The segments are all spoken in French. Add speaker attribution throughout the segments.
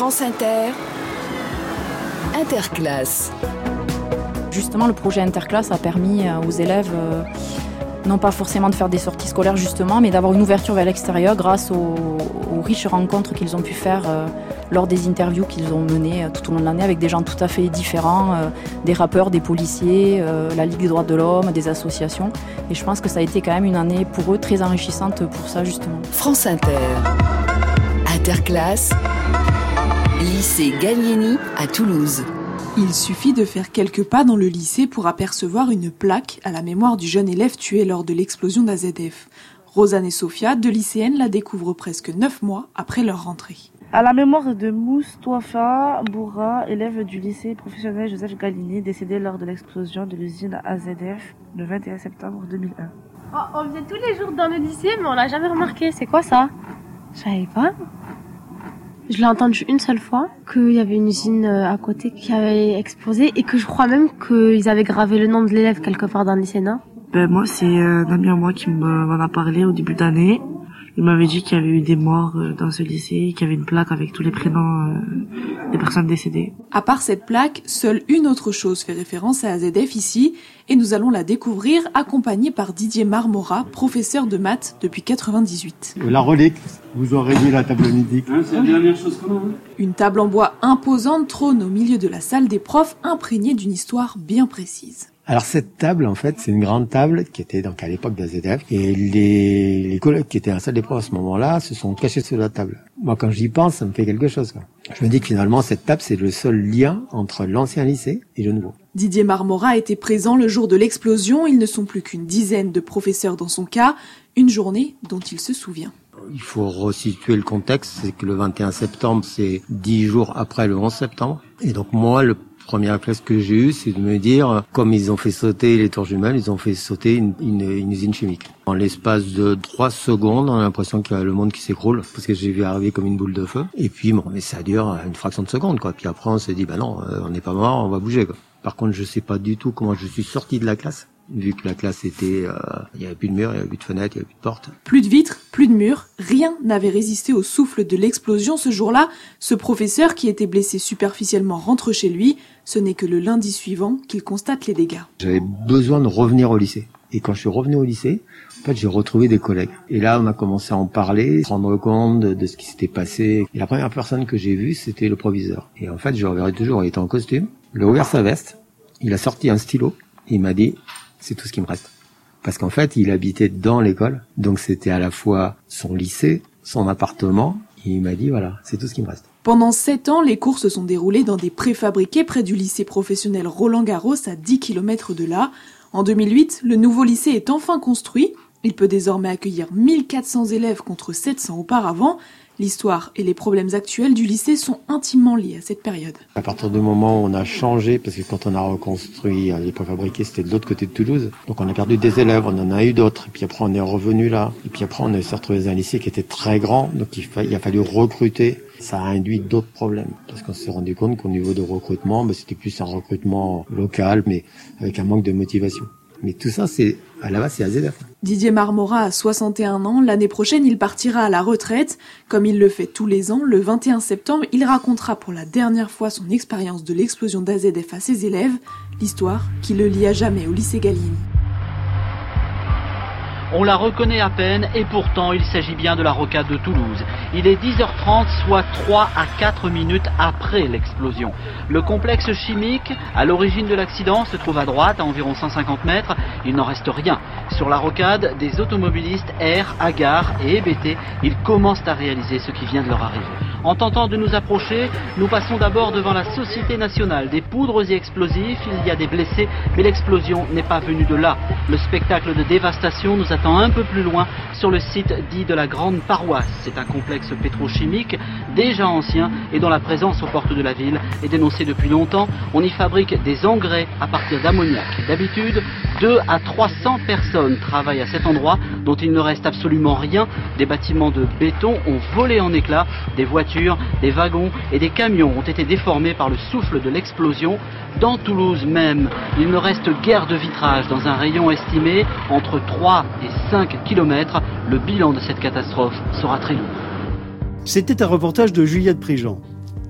Speaker 1: France Inter, Interclasse.
Speaker 2: Justement, le projet Interclasse a permis aux élèves, non pas forcément de faire des sorties scolaires justement, mais d'avoir une ouverture vers l'extérieur grâce aux riches rencontres qu'ils ont pu faire lors des interviews qu'ils ont menées tout au long de l'année avec des gens tout à fait différents, des rappeurs, des policiers, la Ligue des droits de l'homme, des associations. Et je pense que ça a été quand même une année pour eux très enrichissante pour ça justement.
Speaker 1: France Inter, Interclasse, lycée Gallieni à Toulouse.
Speaker 3: Il suffit de faire quelques pas dans le lycée pour apercevoir une plaque à la mémoire du jeune élève tué lors de l'explosion d'AZF. Rosanne et Sophia, deux lycéennes, la découvrent presque 9 mois après leur rentrée.
Speaker 4: À la mémoire de Moustapha Bourra, élève du lycée professionnel Joseph Gallieni, décédé lors de l'explosion de l'usine AZF le 21 septembre 2001.
Speaker 5: Oh, on vient tous les jours dans le lycée, mais on l'a jamais remarqué. C'est quoi ça? Je savais pas. Je l'ai entendu une seule fois, qu'il y avait une usine à côté qui avait explosé et que je crois même qu'ils avaient gravé le nom de l'élève quelque part dans le lycée, non?
Speaker 4: Moi, c'est un ami à moi qui m'en a parlé au début d'année. Il m'avait dit qu'il y avait eu des morts dans ce lycée, qu'il y avait une plaque avec tous les prénoms des personnes décédées.
Speaker 3: À part cette plaque, seule une autre chose fait référence à AZF ici, et nous allons la découvrir accompagnée par Didier Marmora, professeur de maths depuis 98.
Speaker 6: La relique, vous aurez vu la table mythique.
Speaker 7: C'est la dernière chose qu'on a.
Speaker 3: Une table en bois imposante trône au milieu de la salle des profs, imprégnée d'une histoire bien précise.
Speaker 6: Alors cette table, en fait, c'est une grande table qui était donc à l'époque d'AZF, et les collègues qui étaient à la salle des profs à ce moment-là se sont cachés sous la table. Moi, quand j'y pense, ça me fait quelque chose, quoi. Je me dis que finalement, cette table, c'est le seul lien entre l'ancien lycée et le nouveau.
Speaker 3: Didier Marmora était présent le jour de l'explosion. Ils ne sont plus qu'une dizaine de professeurs dans son cas, une journée dont il se souvient.
Speaker 6: Il faut resituer le contexte, c'est que le 21 septembre, c'est 10 jours après le 11 septembre. Et donc moi, le premier réflexe que j'ai eu, c'est de me dire, comme ils ont fait sauter les tours jumelles, ils ont fait sauter une usine chimique. En l'espace de 3 secondes, on a l'impression qu'il y a le monde qui s'écroule, parce que j'ai vu arriver comme une boule de feu. Et puis, bon, mais ça dure une fraction de seconde, quoi. Puis après, on s'est dit, non, on n'est pas mort, on va bouger, quoi. Par contre, je sais pas du tout comment je suis sorti de la classe. Vu que la classe était, il y avait plus de murs, il y avait plus de fenêtres, il y avait plus de portes.
Speaker 3: Plus de vitres, plus de murs, rien n'avait résisté au souffle de l'explosion ce jour-là. Ce professeur qui était blessé superficiellement rentre chez lui. Ce n'est que le lundi suivant qu'il constate les dégâts.
Speaker 6: J'avais besoin de revenir au lycée. Et quand je suis revenu au lycée, en fait, j'ai retrouvé des collègues. Et là, on a commencé à en parler, se rendre compte de ce qui s'était passé. Et la première personne que j'ai vue, c'était le proviseur. Et en fait, je le reverrai toujours, il était en costume. Il a ouvert sa veste, il a sorti un stylo, et il m'a dit, c'est tout ce qui me reste. Parce qu'en fait, il habitait dans l'école, donc c'était à la fois son lycée, son appartement, et il m'a dit, voilà, c'est tout ce qui me reste.
Speaker 3: Pendant 7 ans, les cours se sont déroulés dans des préfabriqués près du lycée professionnel Roland-Garros à 10 km de là. En 2008, le nouveau lycée est enfin construit. Il peut désormais accueillir 1400 élèves contre 700 auparavant. L'histoire et les problèmes actuels du lycée sont intimement liés à cette période.
Speaker 6: À partir du moment où on a changé, parce que quand on a reconstruit les préfabriqués, c'était de l'autre côté de Toulouse. Donc on a perdu des élèves, on en a eu d'autres. Et puis après on est revenu là. Et puis après on s'est retrouvé dans un lycée qui était très grand. Donc il a fallu recruter. Ça a induit d'autres problèmes. Parce qu'on s'est rendu compte qu'au niveau de recrutement, c'était plus un recrutement local, mais avec un manque de motivation. Mais tout ça, à la base, c'est AZF.
Speaker 3: Didier Marmora a 61 ans. L'année prochaine, il partira à la retraite. Comme il le fait tous les ans, le 21 septembre, il racontera pour la dernière fois son expérience de l'explosion d'AZF à ses élèves, l'histoire qui le lie à jamais au lycée Gallieni.
Speaker 8: On la reconnaît à peine et pourtant il s'agit bien de la rocade de Toulouse. Il est 10h30, soit 3 à 4 minutes après l'explosion. Le complexe chimique, à l'origine de l'accident, se trouve à droite, à environ 150 mètres. Il n'en reste rien. Sur la rocade, des automobilistes errent, hagards et hébétés. Ils commencent à réaliser ce qui vient de leur arriver. En tentant de nous approcher, nous passons d'abord devant la Société nationale des poudres et explosifs. Il y a des blessés, mais l'explosion n'est pas venue de là. Le spectacle de dévastation nous attend un peu plus loin, sur le site dit de la Grande Paroisse. C'est un complexe pétrochimique déjà ancien et dont la présence aux portes de la ville est dénoncée depuis longtemps. On y fabrique des engrais à partir d'ammoniac. D'habitude, 200 à 300 personnes travaillent à cet endroit dont il ne reste absolument rien. Des bâtiments de béton ont volé en éclats, des voitures, des wagons et des camions ont été déformés par le souffle de l'explosion. Dans Toulouse même, il ne reste guère de vitrage dans un rayon estimé entre 3 et 5 km. Le bilan de cette catastrophe sera très lourd.
Speaker 9: C'était un reportage de Juliette Prigent.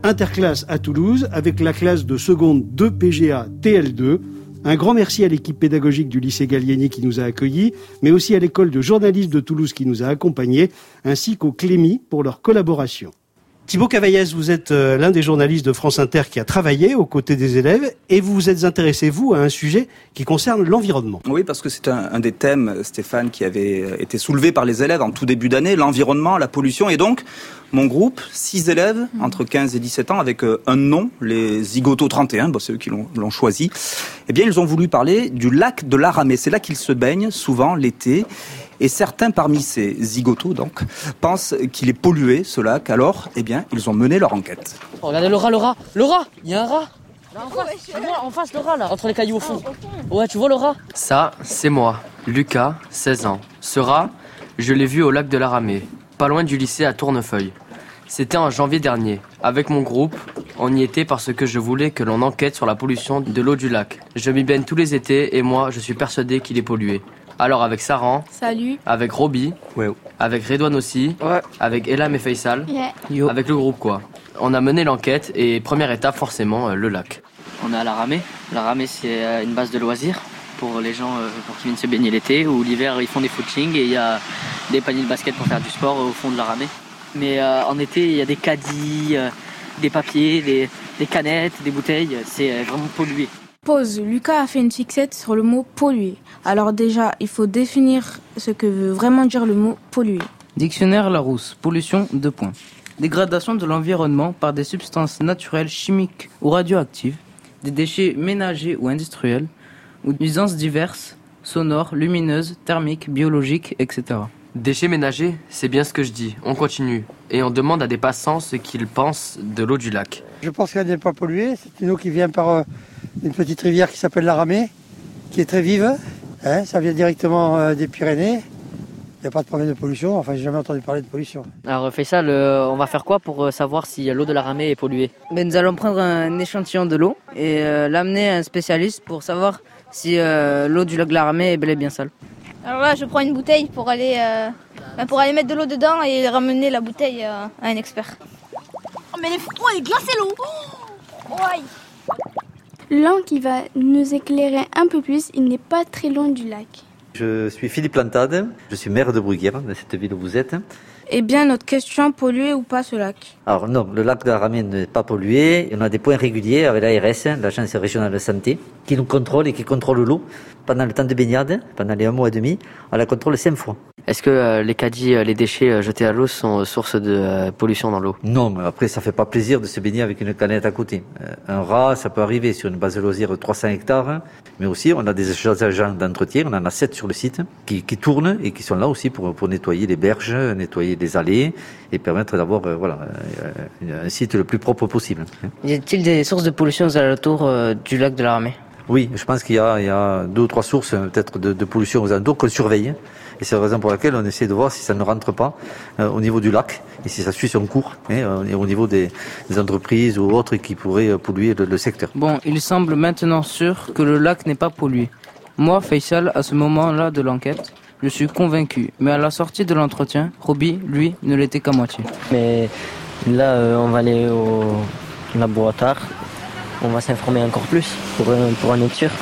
Speaker 7: interclasse à Toulouse avec la classe de seconde 2 PGA TL2. Un grand merci à l'équipe pédagogique du lycée Gallieni qui nous a accueillis, mais aussi à l'école de journalisme de Toulouse qui nous a accompagnés, ainsi qu'au Clémy pour leur collaboration. Thibaut Cavaillès, vous êtes l'un des journalistes de France Inter qui a travaillé aux côtés des élèves et vous vous êtes intéressé, vous, à un sujet qui concerne l'environnement.
Speaker 9: Oui, parce que c'est un des thèmes, Stéphane, qui avait été soulevé par les élèves en tout début d'année, l'environnement, la pollution. Et donc, mon groupe, 6 élèves, entre 15 et 17 ans, avec un nom, les Zigoto 31, c'est eux qui l'ont choisi, eh bien, ils ont voulu parler du lac de l'Aramée. C'est là qu'ils se baignent, souvent, l'été. Et certains parmi ces zigotos, donc, pensent qu'il est pollué, ce lac. Alors, eh bien, ils ont mené leur enquête.
Speaker 10: Oh, regardez le rat, il y a un rat. Là, en face, le rat, là, entre les cailloux au fond. Ouais, tu vois le rat?
Speaker 11: Ça, c'est moi, Lucas, 16 ans. Ce rat, je l'ai vu au lac de l'Aramée, pas loin du lycée à Tournefeuille. C'était en janvier dernier. Avec mon groupe, on y était parce que je voulais que l'on enquête sur la pollution de l'eau du lac. Je m'y baigne tous les étés et moi, je suis persuadé qu'il est pollué. Alors avec Saran,
Speaker 2: salut,
Speaker 11: avec Roby,
Speaker 6: ouais.
Speaker 11: Avec Redouane aussi,
Speaker 10: ouais.
Speaker 11: Avec Elam et Faisal,
Speaker 10: yeah.
Speaker 11: Avec le groupe quoi. On a mené l'enquête et première étape forcément le lac.
Speaker 10: On est à l'Aramée. L'Aramée c'est une base de loisirs pour les gens pour qui viennent se baigner l'été ou l'hiver ils font des footings et il y a des paniers de basket pour faire du sport au fond de l'Aramée. Mais en été il y a des caddies, des papiers, des canettes, des bouteilles, c'est vraiment pollué.
Speaker 12: Pause. Lucas a fait une fixette sur le mot polluer. Alors déjà, il faut définir ce que veut vraiment dire le mot polluer.
Speaker 13: Dictionnaire Larousse. Pollution, 2 points. Dégradation de l'environnement par des substances naturelles, chimiques ou radioactives, des déchets ménagers ou industriels, ou nuisances diverses, sonores, lumineuses, thermiques, biologiques, etc.
Speaker 11: Déchets ménagers, c'est bien ce que je dis. On continue. Et on demande à des passants ce qu'ils pensent de l'eau du lac.
Speaker 14: Je pense qu'elle n'est pas polluée. C'est une eau qui vient par une petite rivière qui s'appelle l'Aramée, qui est très vive. Ça vient directement des Pyrénées. Il n'y a pas de problème de pollution. Enfin, j'ai jamais entendu parler de pollution.
Speaker 10: Alors, Faisal, on va faire quoi pour savoir si l'eau de l'Aramée est polluée?
Speaker 13: Nous allons prendre un échantillon de l'eau et l'amener à un spécialiste pour savoir si l'eau du lac de l'Aramée est bel et bien sale.
Speaker 15: Alors là, je prends une bouteille pour aller mettre de l'eau dedans et ramener la bouteille à un expert.
Speaker 16: Oh, mais elle est froide, elle est glacée l'eau.
Speaker 15: Ouais.
Speaker 17: L'un qui va nous éclairer un peu plus, il n'est pas très loin du lac.
Speaker 18: Je suis Philippe Lantade, je suis maire de Bruguière, dans cette ville où vous êtes.
Speaker 12: Eh bien, notre question, pollué ou pas ce lac?
Speaker 18: Alors non, le lac de l'Aramée n'est pas pollué. On a des points réguliers avec l'ARS, l'Agence régionale de santé, qui nous contrôle et qui contrôle l'eau. Pendant le temps de baignade, pendant les 1 mois et demi, on la contrôle 5 fois.
Speaker 10: Est-ce que les caddies, les déchets jetés à l'eau sont source de pollution dans l'eau?
Speaker 18: Non, mais après ça fait pas plaisir de se baigner avec une canette à côté. Un rat, ça peut arriver sur une base de loisirs de 300 hectares, mais aussi on a des agents d'entretien, on en a 7 sur le site, qui tournent et qui sont là aussi pour nettoyer les berges, nettoyer les allées et permettre d'avoir un site le plus propre possible.
Speaker 10: Y a-t-il des sources de pollution aux alentours du lac de l'Aramée?
Speaker 18: Oui, je pense qu'il y a 2 ou 3 sources peut-être de pollution aux alentours qu'on surveille. Et c'est la raison pour laquelle on essaie de voir si ça ne rentre pas au niveau du lac et si ça suit son cours et au niveau des entreprises ou autres qui pourraient polluer le secteur.
Speaker 13: Bon, il semble maintenant sûr que le lac n'est pas pollué. Moi, Faisal, à ce moment-là de l'enquête, je suis convaincu. Mais à la sortie de l'entretien, Roby, lui, ne l'était qu'à moitié.
Speaker 10: Mais là, on va aller au laboratoire. On va s'informer encore plus pour en être sûr.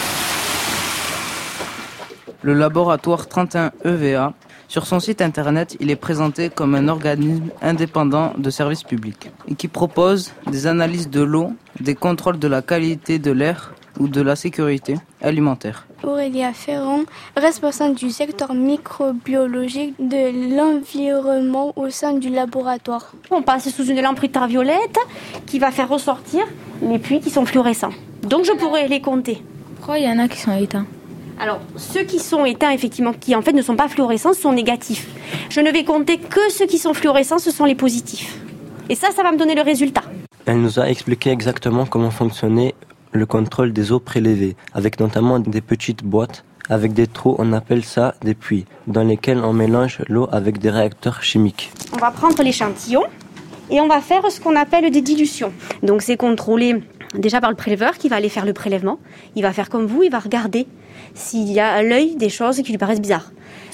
Speaker 13: Le laboratoire 31 EVA, sur son site internet, il est présenté comme un organisme indépendant de service public et qui propose des analyses de l'eau, des contrôles de la qualité de l'air ou de la sécurité alimentaire.
Speaker 17: Aurélia Ferrand, responsable du secteur microbiologique de l'environnement au sein du laboratoire.
Speaker 19: On passe sous une lampe ultraviolette qui va faire ressortir les puits qui sont fluorescents. Donc je pourrais les compter.
Speaker 17: Pourquoi il y en a qui sont éteints?
Speaker 19: Alors, ceux qui sont éteints, effectivement, qui en fait ne sont pas fluorescents, sont négatifs. Je ne vais compter que ceux qui sont fluorescents, ce sont les positifs. Et ça va me donner le résultat.
Speaker 20: Elle nous a expliqué exactement comment fonctionnait le contrôle des eaux prélevées, avec notamment des petites boîtes, avec des trous, on appelle ça des puits, dans lesquels on mélange l'eau avec des réacteurs chimiques.
Speaker 19: On va prendre l'échantillon et on va faire ce qu'on appelle des dilutions. Donc c'est contrôlé déjà par le préleveur qui va aller faire le prélèvement. Il va faire comme vous, il va regarder s'il y a à l'œil des choses qui lui paraissent bizarres.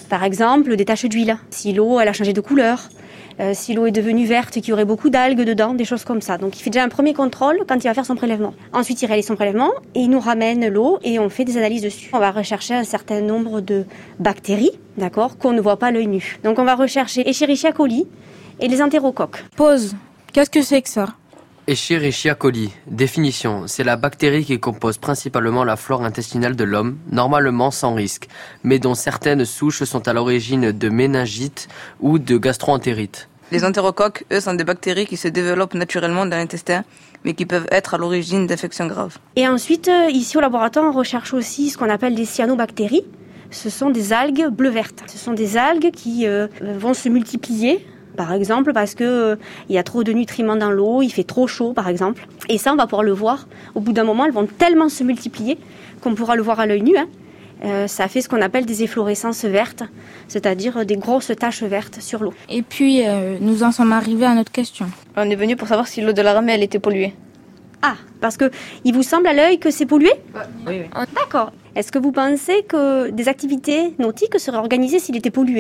Speaker 19: Par exemple, des taches d'huile. Si l'eau elle a changé de couleur, si l'eau est devenue verte, qu'il y aurait beaucoup d'algues dedans, des choses comme ça. Donc il fait déjà un premier contrôle quand il va faire son prélèvement. Ensuite, il réalise son prélèvement et il nous ramène l'eau et on fait des analyses dessus. On va rechercher un certain nombre de bactéries, d'accord, qu'on ne voit pas à l'œil nu. Donc on va rechercher Escherichia coli et les entérocoques.
Speaker 12: Pause. Qu'est-ce que c'est que ça ?
Speaker 11: Escherichia coli. Définition. C'est la bactérie qui compose principalement la flore intestinale de l'homme, normalement sans risque, mais dont certaines souches sont à l'origine de méningite ou de gastro-entérite.
Speaker 13: Les entérocoques, eux, sont des bactéries qui se développent naturellement dans l'intestin, mais qui peuvent être à l'origine d'infections graves.
Speaker 19: Et ensuite, ici au laboratoire, on recherche aussi ce qu'on appelle des cyanobactéries. Ce sont des algues bleu-vertes. Ce sont des algues qui vont se multiplier. Par exemple, parce que il y a trop de nutriments dans l'eau, il fait trop chaud, par exemple. Et ça, on va pouvoir le voir. Au bout d'un moment, elles vont tellement se multiplier qu'on pourra le voir à l'œil nu. Ça fait ce qu'on appelle des efflorescences vertes, c'est-à-dire des grosses taches vertes sur l'eau.
Speaker 12: Et puis, nous en sommes arrivés à notre question.
Speaker 15: On est venu pour savoir si l'eau de la Ramée, elle était polluée.
Speaker 19: Ah, parce que il vous semble à l'œil que c'est pollué ?
Speaker 13: Oui.
Speaker 19: D'accord. Est-ce que vous pensez que des activités nautiques seraient organisées s'il était pollué ?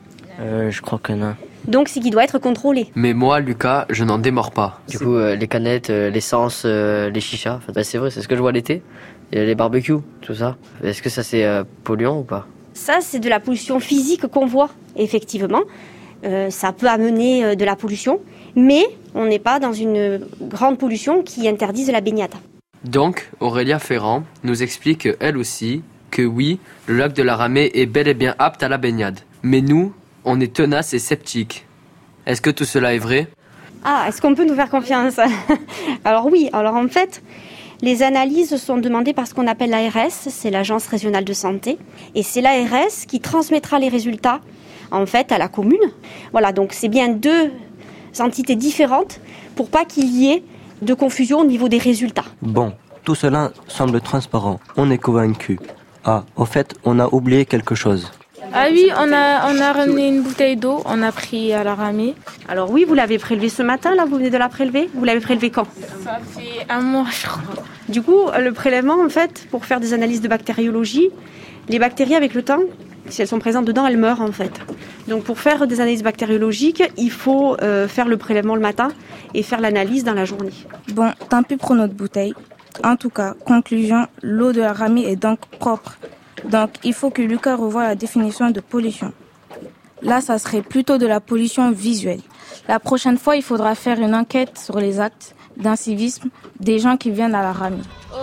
Speaker 20: Je crois que non.
Speaker 19: Donc c'est qu'il doit être contrôlé.
Speaker 11: Mais moi, Lucas, je n'en démords pas.
Speaker 10: Du coup, les canettes, l'essence, les chichas, c'est vrai, c'est ce que je vois l'été. Et les barbecues, tout ça. Est-ce que ça c'est polluant ou pas ?
Speaker 19: Ça, c'est de la pollution physique qu'on voit, effectivement. Ça peut amener de la pollution, mais on n'est pas dans une grande pollution qui interdise la baignade.
Speaker 11: Donc, Aurélia Ferrand nous explique, elle aussi, que oui, le lac de la Ramée est bel et bien apte à la baignade. Mais nous, on est tenaces et sceptiques. Est-ce que tout cela est vrai ?
Speaker 19: Ah, est-ce qu'on peut nous faire confiance ? Alors oui, en fait, les analyses sont demandées par ce qu'on appelle l'ARS, c'est l'Agence régionale de santé. Et c'est l'ARS qui transmettra les résultats, en fait, à la commune. Voilà, donc c'est bien deux entités différentes pour pas qu'il y ait de confusion au niveau des résultats.
Speaker 20: Bon, tout cela semble transparent. On est convaincu. Ah, au fait, on a oublié quelque chose.
Speaker 12: Ah oui, on a ramené une bouteille d'eau, on a pris à la Ramée.
Speaker 19: Alors oui, vous l'avez prélevé ce matin, là, vous venez de la prélever ? Vous l'avez prélevé quand ?
Speaker 12: Ça fait un mois, je crois.
Speaker 19: Du coup, le prélèvement, en fait, pour faire des analyses de bactériologie, les bactéries, avec le temps, si elles sont présentes dedans, elles meurent, en fait. Donc pour faire des analyses bactériologiques, il faut faire le prélèvement le matin et faire l'analyse dans la journée.
Speaker 12: Bon, tant pis pour notre bouteille. En tout cas, conclusion, l'eau de la Ramée est donc propre. Donc, il faut que Lucas revoie la définition de pollution. Là, ça serait plutôt de la pollution visuelle. La prochaine fois, il faudra faire une enquête sur les actes d'incivisme des gens qui viennent à la Ramée.
Speaker 17: Oh,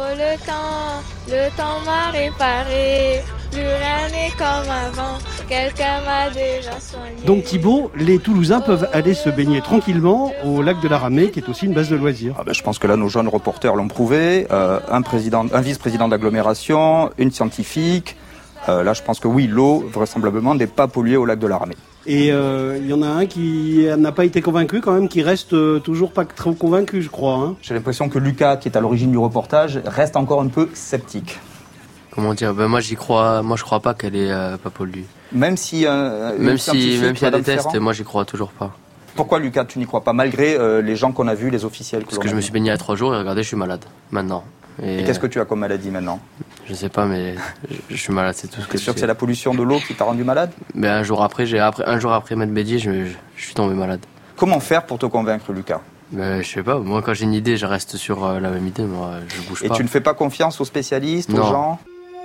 Speaker 17: le temps m'a réparé. Plus rien n'est comme avant. Quelqu'un m'a déjà soigné.
Speaker 7: Donc Thibaut, les Toulousains peuvent aller se baigner tranquillement au lac de la Ramée, qui est aussi une base de loisirs.
Speaker 9: Je pense que là, nos jeunes reporters l'ont prouvé. Un vice-président d'agglomération, une scientifique. Là, je pense que oui, l'eau, vraisemblablement, n'est pas polluée au lac de la Ramée.
Speaker 7: Et il y en a un qui n'a pas été convaincu quand même, qui reste toujours pas trop convaincu, je crois. Hein.
Speaker 9: J'ai l'impression que Lucas, qui est à l'origine du reportage, reste encore un peu sceptique.
Speaker 11: Comment dire ? Moi, j'y crois. Moi, je crois pas qu'elle est pas polluée.
Speaker 9: Même si il y a
Speaker 11: des tests, moi, j'y crois toujours pas.
Speaker 9: Pourquoi, Lucas, tu n'y crois pas, malgré les gens qu'on a vus, les officiels
Speaker 11: Parce que je me suis baigné il y a 3 jours et regardez, je suis malade, maintenant.
Speaker 9: Et qu'est-ce que tu as comme maladie maintenant ?
Speaker 11: Je sais pas, mais je suis malade, c'est tout ce que je sais.
Speaker 9: T'es sûr que c'est la pollution de l'eau qui t'a rendu malade ?
Speaker 11: Mais un jour après m'être baigné, je suis tombé malade.
Speaker 9: Comment faire pour te convaincre, Lucas ?
Speaker 11: Je sais pas, moi quand j'ai une idée, je reste sur la même idée, moi je bouge pas.
Speaker 9: Et tu ne fais pas confiance aux spécialistes, aux gens ?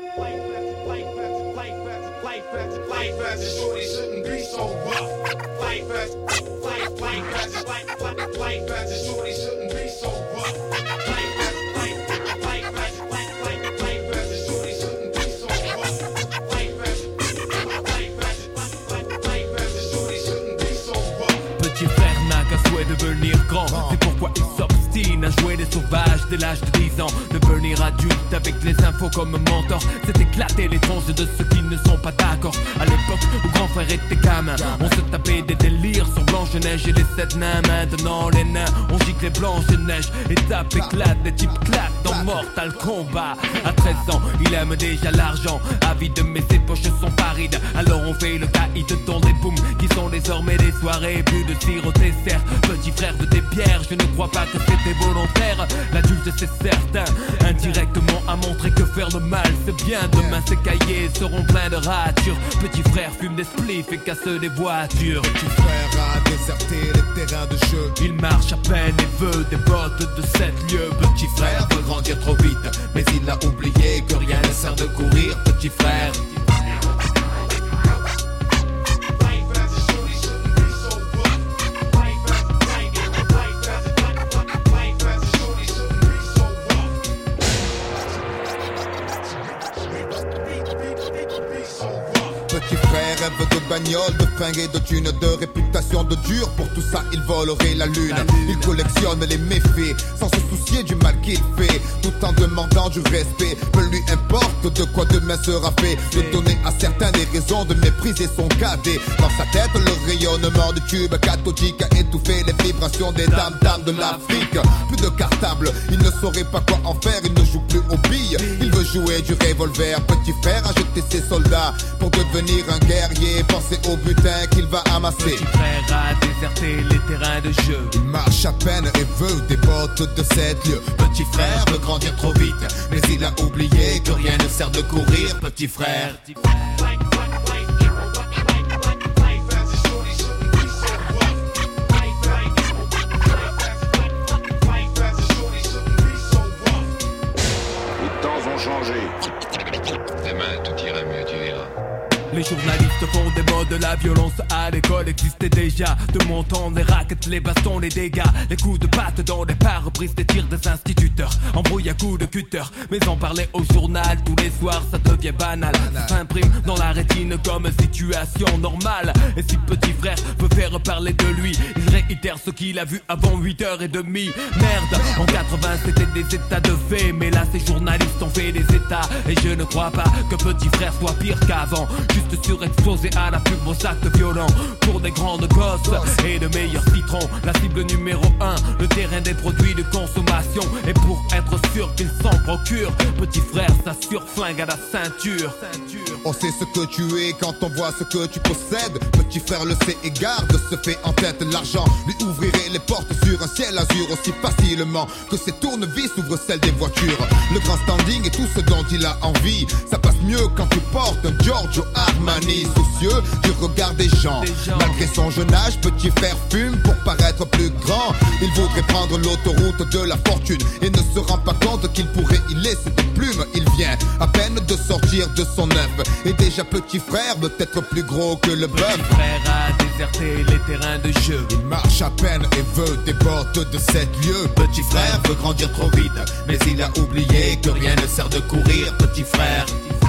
Speaker 21: Petit frère n'a qu'un souhait de devenir grand. C'est pourquoi il s'obstine à jouer des sauvages dès l'âge de 10 ans. Devenir adulte avec les infos comme mentor, c'est éclater les tronches de ceux qui ne sont pas d'accord. À l'époque où grand frère était gamin, on se tapait des délires sur Blanche-Neige et les 7 nains. Maintenant les nains, on gicle les Blanche-Neige. Étape éclate, des types claquent dans Mortal Kombat. À 13 ans, il aime déjà l'argent, avide mais ses poches sont parides. Alors on fait le caïd dans des booms qui sont désormais des soirées. Plus de sirop dessert, petit frère de tes pierres. Je ne crois pas que c'était volontaire, l'adulte c'est certain. Indirectement a montré que faire le mal, c'est bien. Demain ses cahiers seront pleins de ratures. Petit frère fume des spliffs et casse des voitures.
Speaker 1: Petit frère a déserté les terrains de jeu.
Speaker 21: Il marche à peine et veut des bottes de 7 lieues. Petit frère veut grandir trop vite, mais il a oublié que rien ne sert de courir. Petit frère.
Speaker 1: Petit frère rêve de bagnole, de fringues et de thunes, de réputation de dur. Pour tout ça, il volerait la lune. Il collectionne les méfaits, sans se soucier du mal qu'il fait, tout en demandant du respect. Peu lui importe de quoi demain sera fait. De donner à certains des raisons de mépriser son cadet. Dans sa tête, le rayonnement du tube cathodique a étouffé les vibrations des dames de l'Afrique. Plus de cartable, il ne saurait pas quoi en faire. Il ne joue plus aux billes, il veut jouer du revolver. Petit frère a jeté ses soldats pour devenir un guerrier, penser au butin qu'il va amasser.
Speaker 21: Petit frère a déserté les terrains de jeu.
Speaker 1: Il marche à peine et veut des bottes de 7 lieues.
Speaker 21: Petit frère veut grandir trop vite, mais il a oublié que rien ne sert de courir. Petit frère.
Speaker 1: Les temps ont changé.
Speaker 22: Demain tout ira mieux, tu verras.
Speaker 21: Les journalistes font des modes, la violence à l'école existait déjà. De mon temps, les raquettes, les bastons, les dégâts, les coups de patte dans les pare-brises, des tirs des instituteurs, embrouille à coups de cutter. Mais en parler au journal tous les soirs, ça devient banal. Ça s'imprime dans la rétine comme situation normale. Et si petit frère veut faire parler de lui, il réitère ce qu'il a vu avant 8h30. Merde, en 80 c'était des états de fait, mais là ces journalistes ont fait des états. Et je ne crois pas que petit frère soit pire qu'avant. Juste surexposé à la pub aux actes violents. Pour des grandes gosses et de meilleurs citrons. La cible numéro 1, le terrain des produits de consommation. Et pour être sûr qu'ils s'en procurent, petit frère s'assure flingue à la ceinture.
Speaker 1: On sait ce que tu es quand on voit ce que tu possèdes. Petit frère le sait et garde ce fait en tête. L'argent lui ouvrirait les portes sur un ciel azur aussi facilement que ses tournevis ouvrent celles des voitures. Le grand standing et tout ce dont il a envie, ça passe mieux quand tu portes un Giorgio Armani. Soucieux du regard des gens. Malgré son jeune âge, petit frère fume pour paraître plus grand. Il voudrait prendre l'autoroute de la fortune et ne se rend pas compte qu'il pourrait y laisser des plumes. Il vient à peine de sortir de son œuf et déjà petit frère veut être plus gros que le bœuf.
Speaker 21: Petit frère a déserté les terrains de jeu.
Speaker 1: Il marche à peine et veut des bottes de 7 lieues.
Speaker 21: Petit frère veut grandir trop vite, mais il a oublié que rien ne sert de courir. Petit frère.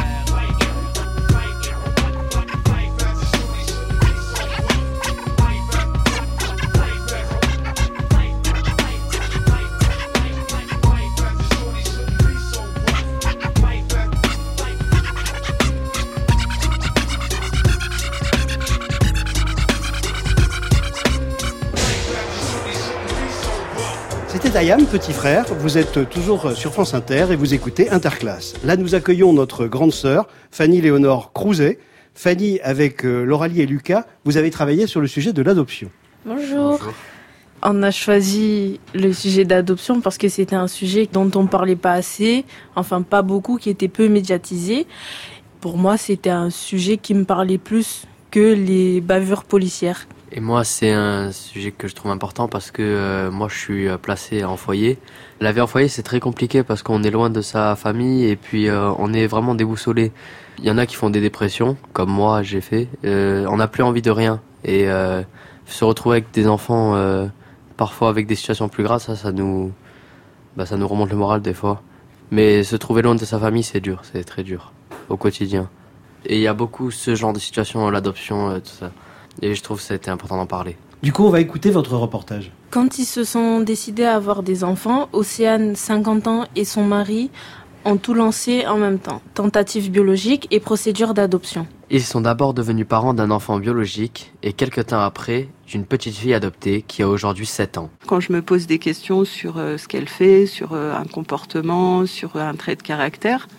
Speaker 7: C'était Ayam, petit frère. Vous êtes toujours sur France Inter et vous écoutez Interclasse. Là, nous accueillons notre grande sœur, Fanny Léonore Crouzet. Fanny, avec Lauralie et Lucas, vous avez travaillé sur le sujet de l'adoption.
Speaker 23: Bonjour. On a choisi le sujet d'adoption parce que c'était un sujet dont on parlait pas assez, enfin pas beaucoup, qui était peu médiatisé. Pour moi, c'était un sujet qui me parlait plus que les bavures policières.
Speaker 11: Et moi, c'est un sujet que je trouve important parce que moi, je suis placé en foyer. La vie en foyer, c'est très compliqué parce qu'on est loin de sa famille et puis on est vraiment déboussolé. Il y en a qui font des dépressions, comme moi, j'ai fait. On n'a plus envie de rien. Et se retrouver avec des enfants, parfois avec des situations plus graves, ça nous remonte le moral des fois. Mais se trouver loin de sa famille, c'est dur, c'est très dur au quotidien. Et il y a beaucoup ce genre de situations, l'adoption, tout ça. Et je trouve que c'était important d'en parler.
Speaker 7: Du coup, on va écouter votre reportage.
Speaker 23: Quand ils se sont décidés à avoir des enfants, Océane, 50 ans, et son mari ont tout lancé en même temps. Tentative biologique et procédure d'adoption.
Speaker 11: Ils sont d'abord devenus parents d'un enfant biologique et quelques temps après, d'une petite fille adoptée qui a aujourd'hui 7 ans.
Speaker 24: Quand je me pose des questions sur ce qu'elle fait, sur un comportement, sur un trait de caractère,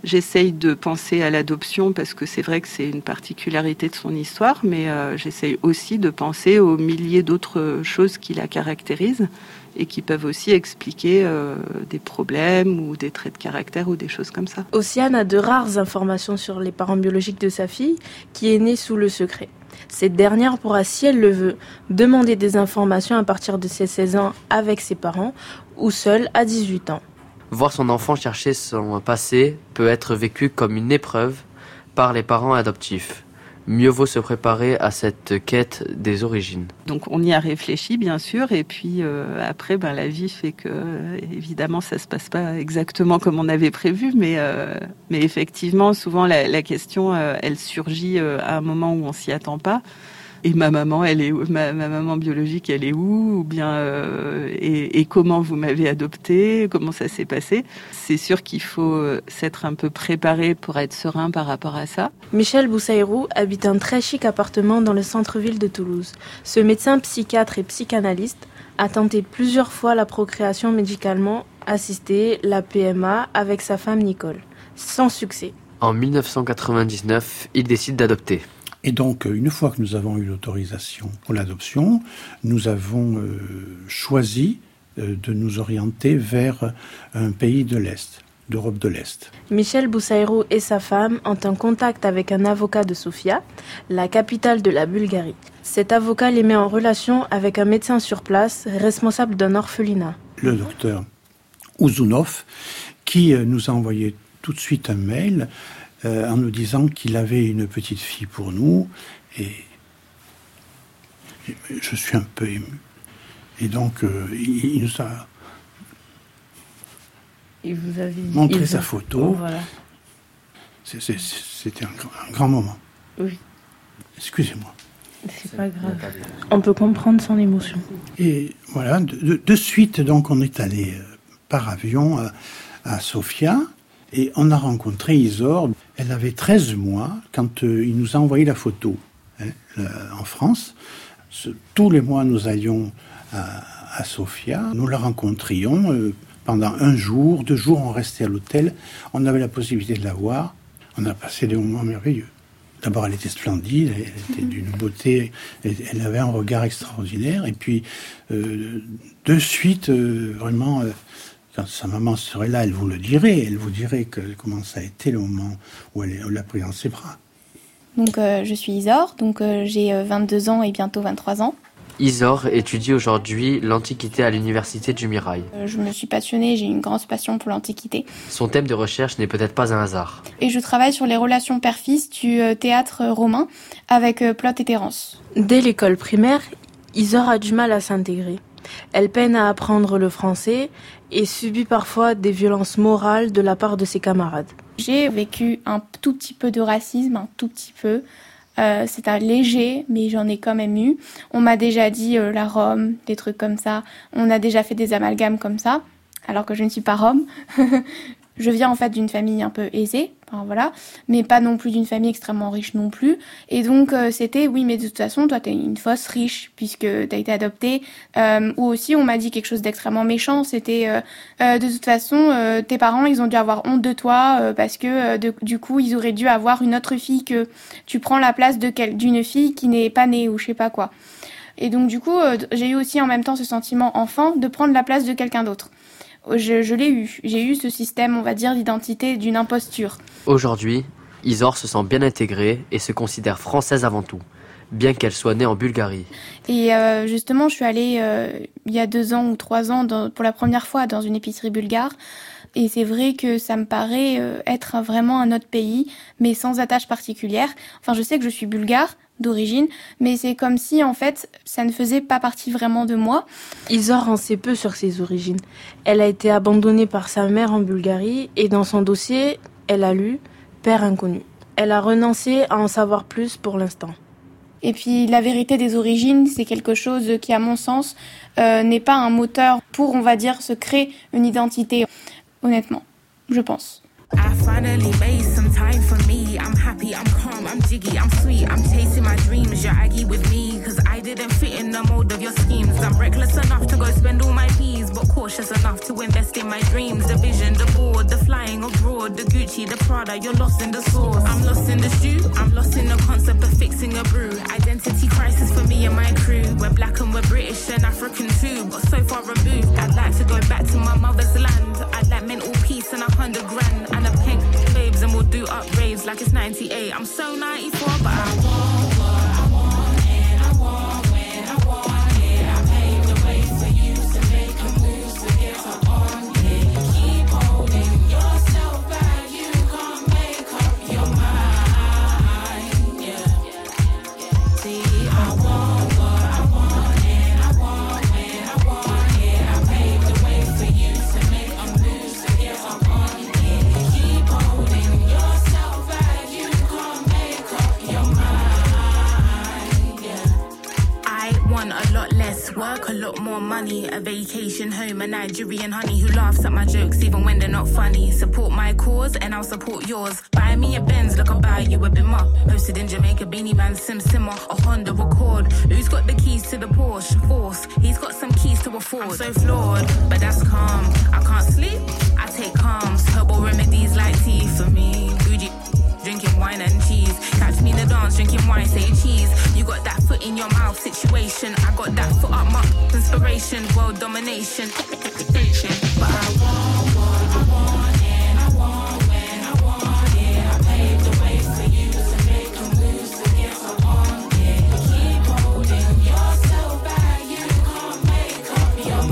Speaker 3: J'essaye de penser à l'adoption parce que c'est vrai que c'est une particularité de son histoire, mais j'essaye aussi de penser aux milliers d'autres choses qui la caractérisent et qui peuvent aussi expliquer des problèmes ou des traits de caractère ou des choses comme ça.
Speaker 23: Océane a de rares informations sur les parents biologiques de sa fille, qui est née sous le secret. Cette dernière pourra, si elle le veut, demander des informations à partir de ses 16 ans avec ses parents ou seule à 18 ans.
Speaker 11: Voir son enfant chercher son passé peut être vécu comme une épreuve par les parents adoptifs. Mieux vaut se préparer à cette quête des origines.
Speaker 3: Donc on y a réfléchi bien sûr, et puis après la vie fait que évidemment ça se passe pas exactement comme on avait prévu, mais effectivement souvent la question elle surgit à un moment où on s'y attend pas. Et ma maman, elle est où, ma maman biologique, elle est où, ou bien et comment vous m'avez adoptée, comment ça s'est passé. C'est sûr qu'il faut s'être un peu préparé pour être serein par rapport à ça.
Speaker 23: Michel Boussaïrou habite un très chic appartement dans le centre-ville de Toulouse. Ce médecin psychiatre et psychanalyste a tenté plusieurs fois la procréation médicalement assistée, la PMA, avec sa femme Nicole, sans succès.
Speaker 11: En 1999, il décide d'adopter.
Speaker 4: Et donc, une fois que nous avons eu l'autorisation pour l'adoption, nous avons choisi de nous orienter vers un pays de l'Est, d'Europe de l'Est.
Speaker 23: Michel Boussaïrou et sa femme ont un contact avec un avocat de Sofia, la capitale de la Bulgarie. Cet avocat les met en relation avec un médecin sur place, responsable d'un orphelinat.
Speaker 4: Le docteur Ouzunov, qui nous a envoyé tout de suite un mail en nous disant qu'il avait une petite fille pour nous, et je suis un peu ému. Et donc, il nous a montré sa photo. Voilà. C'était un grand moment.
Speaker 23: Oui.
Speaker 4: Excusez-moi.
Speaker 23: C'est pas grave. On peut comprendre son émotion.
Speaker 4: Et voilà, de suite, donc, on est allé par avion à Sofia. Et on a rencontré Isor. Elle avait 13 mois quand il nous a envoyé la photo en France. Tous les mois, nous allions à Sofia. Nous la rencontrions pendant 1 jour, 2 jours, on restait à l'hôtel. On avait la possibilité de la voir. On a passé des moments merveilleux. D'abord, elle était splendide, elle était d'une beauté, elle avait un regard extraordinaire. Et puis, de suite, vraiment... Quand sa maman serait là, elle vous le dirait. Elle vous dirait comment ça a été le moment où elle l'a pris dans ses bras.
Speaker 5: Donc, je suis Isor, donc j'ai 22 ans et bientôt 23 ans.
Speaker 11: Isor étudie aujourd'hui l'Antiquité à l'Université du Mirail.
Speaker 5: Je me suis passionnée, j'ai une grande passion pour l'Antiquité.
Speaker 11: Son thème de recherche n'est peut-être pas un hasard.
Speaker 5: Et je travaille sur les relations père-fils du théâtre romain avec Plot et Terence.
Speaker 23: Dès l'école primaire, Isor a du mal à s'intégrer. Elle peine à apprendre le français et subit parfois des violences morales de la part de ses camarades.
Speaker 5: J'ai vécu un tout petit peu de racisme, un tout petit peu. C'est un léger, mais j'en ai quand même eu. On m'a déjà dit la Rome, des trucs comme ça. On a déjà fait des amalgames comme ça, alors que je ne suis pas Rome. Je viens en fait d'une famille un peu aisée, enfin, voilà, mais pas non plus d'une famille extrêmement riche non plus. Et donc c'était, oui, mais de toute façon, toi t'es une fausse riche puisque t'as été adoptée. Ou aussi on m'a dit quelque chose d'extrêmement méchant, c'était de toute façon tes parents ils ont dû avoir honte de toi parce que du coup ils auraient dû avoir une autre fille, que tu prends la place d'une fille qui n'est pas née ou je sais pas quoi. Et donc du coup j'ai eu aussi en même temps ce sentiment enfant de prendre la place de quelqu'un d'autre. Je l'ai eu. J'ai eu ce système, on va dire, d'identité d'une imposture.
Speaker 11: Aujourd'hui, Isor se sent bien intégrée et se considère française avant tout, bien qu'elle soit née en Bulgarie.
Speaker 5: Et justement, je suis allée il y a 2 ans ou 3 ans pour la première fois dans une épicerie bulgare. Et c'est vrai que ça me paraît être vraiment un autre pays, mais sans attache particulière. Enfin, je sais que je suis bulgare d'origine, mais c'est comme si, en fait, ça ne faisait pas partie vraiment de moi.
Speaker 23: Isor en sait peu sur ses origines. Elle a été abandonnée par sa mère en Bulgarie et dans son dossier, elle a lu « Père inconnu ». Elle a renoncé à en savoir plus pour l'instant.
Speaker 5: Et puis la vérité des origines, c'est quelque chose qui, à mon sens, n'est pas un moteur pour, on va dire, se créer une identité. Honnêtement, je pense.
Speaker 24: I finally made some time for me. I'm happy, I'm calm, I'm jiggy, I'm sweet, I'm chasing my dreams. You're aggy with me, cause I did didn't fit in the mold of your schemes. I'm reckless enough to go spend all my peas, but cautious enough to invest in my dreams. The vision, the board, the flying abroad, the Gucci, the Prada, you're lost in the sauce. I'm lost in the stew, I'm lost in the concept of fixing a brew. Identity crisis for me and my crew. We're black and we're British and African too, but so far removed. I'd like to go back to my mother's land. I'd like mental peace and 100 grand and a pink babes, and we'll do up raves like it's 98. I'm so 94, but I want what I want and I want when I want it. I paved the way for you to make a move to get up on it. Keep holding yourself back, you can't make up your mind. Yeah. See, I want what I want and I want when I want it. I paved the way for you to make a move to get up on it. Keep holding yourself back, you can't make up your mind. Yeah. I want a lot less work, a lot more money, a vacation home, a Nigerian honey who laughs at my jokes even when they're not funny. Support my cause and I'll support yours. Buy me a Benz, look, I'll buy you a Bimmer. Posted in Jamaica, Beanie Man, Simmer, a Honda Accord. Who's got the keys to the Porsche? Force, he's got some keys to afford. I'm so flawed, but that's calm. I can't sleep, I take calms. Herbal remedies like tea for me. Bougie, drinking wine and cheese. Catch me in the dance, drinking wine, say cheese. You got that foot in your mouth situation. I got that foot up my inspiration. World domination. But I want what I want and I want when I want it. I paved the way for you to make a move to get up on it. Keep holding yourself back, you can't make up your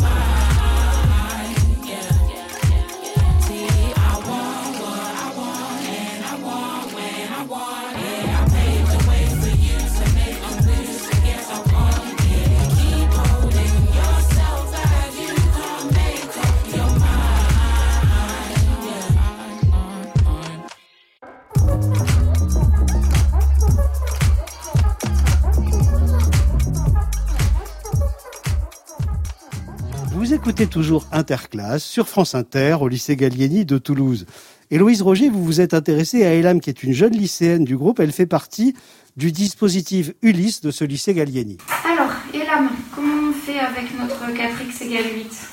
Speaker 24: mind. Yeah. See, I want what I want and I want when I want it. I paved the way for you to make a move to get up on it. Keep holding yourself back, you can't make up your mind.
Speaker 7: Vous écoutez toujours Interclasse sur France Inter au lycée Gallieni de Toulouse. Héloïse Roger, vous vous êtes intéressée à Elam, qui est une jeune lycéenne du groupe. Elle fait partie du dispositif Ulysse de ce lycée Gallieni.
Speaker 2: Alors, Elam, comment on fait avec notre 4x égale 8 ?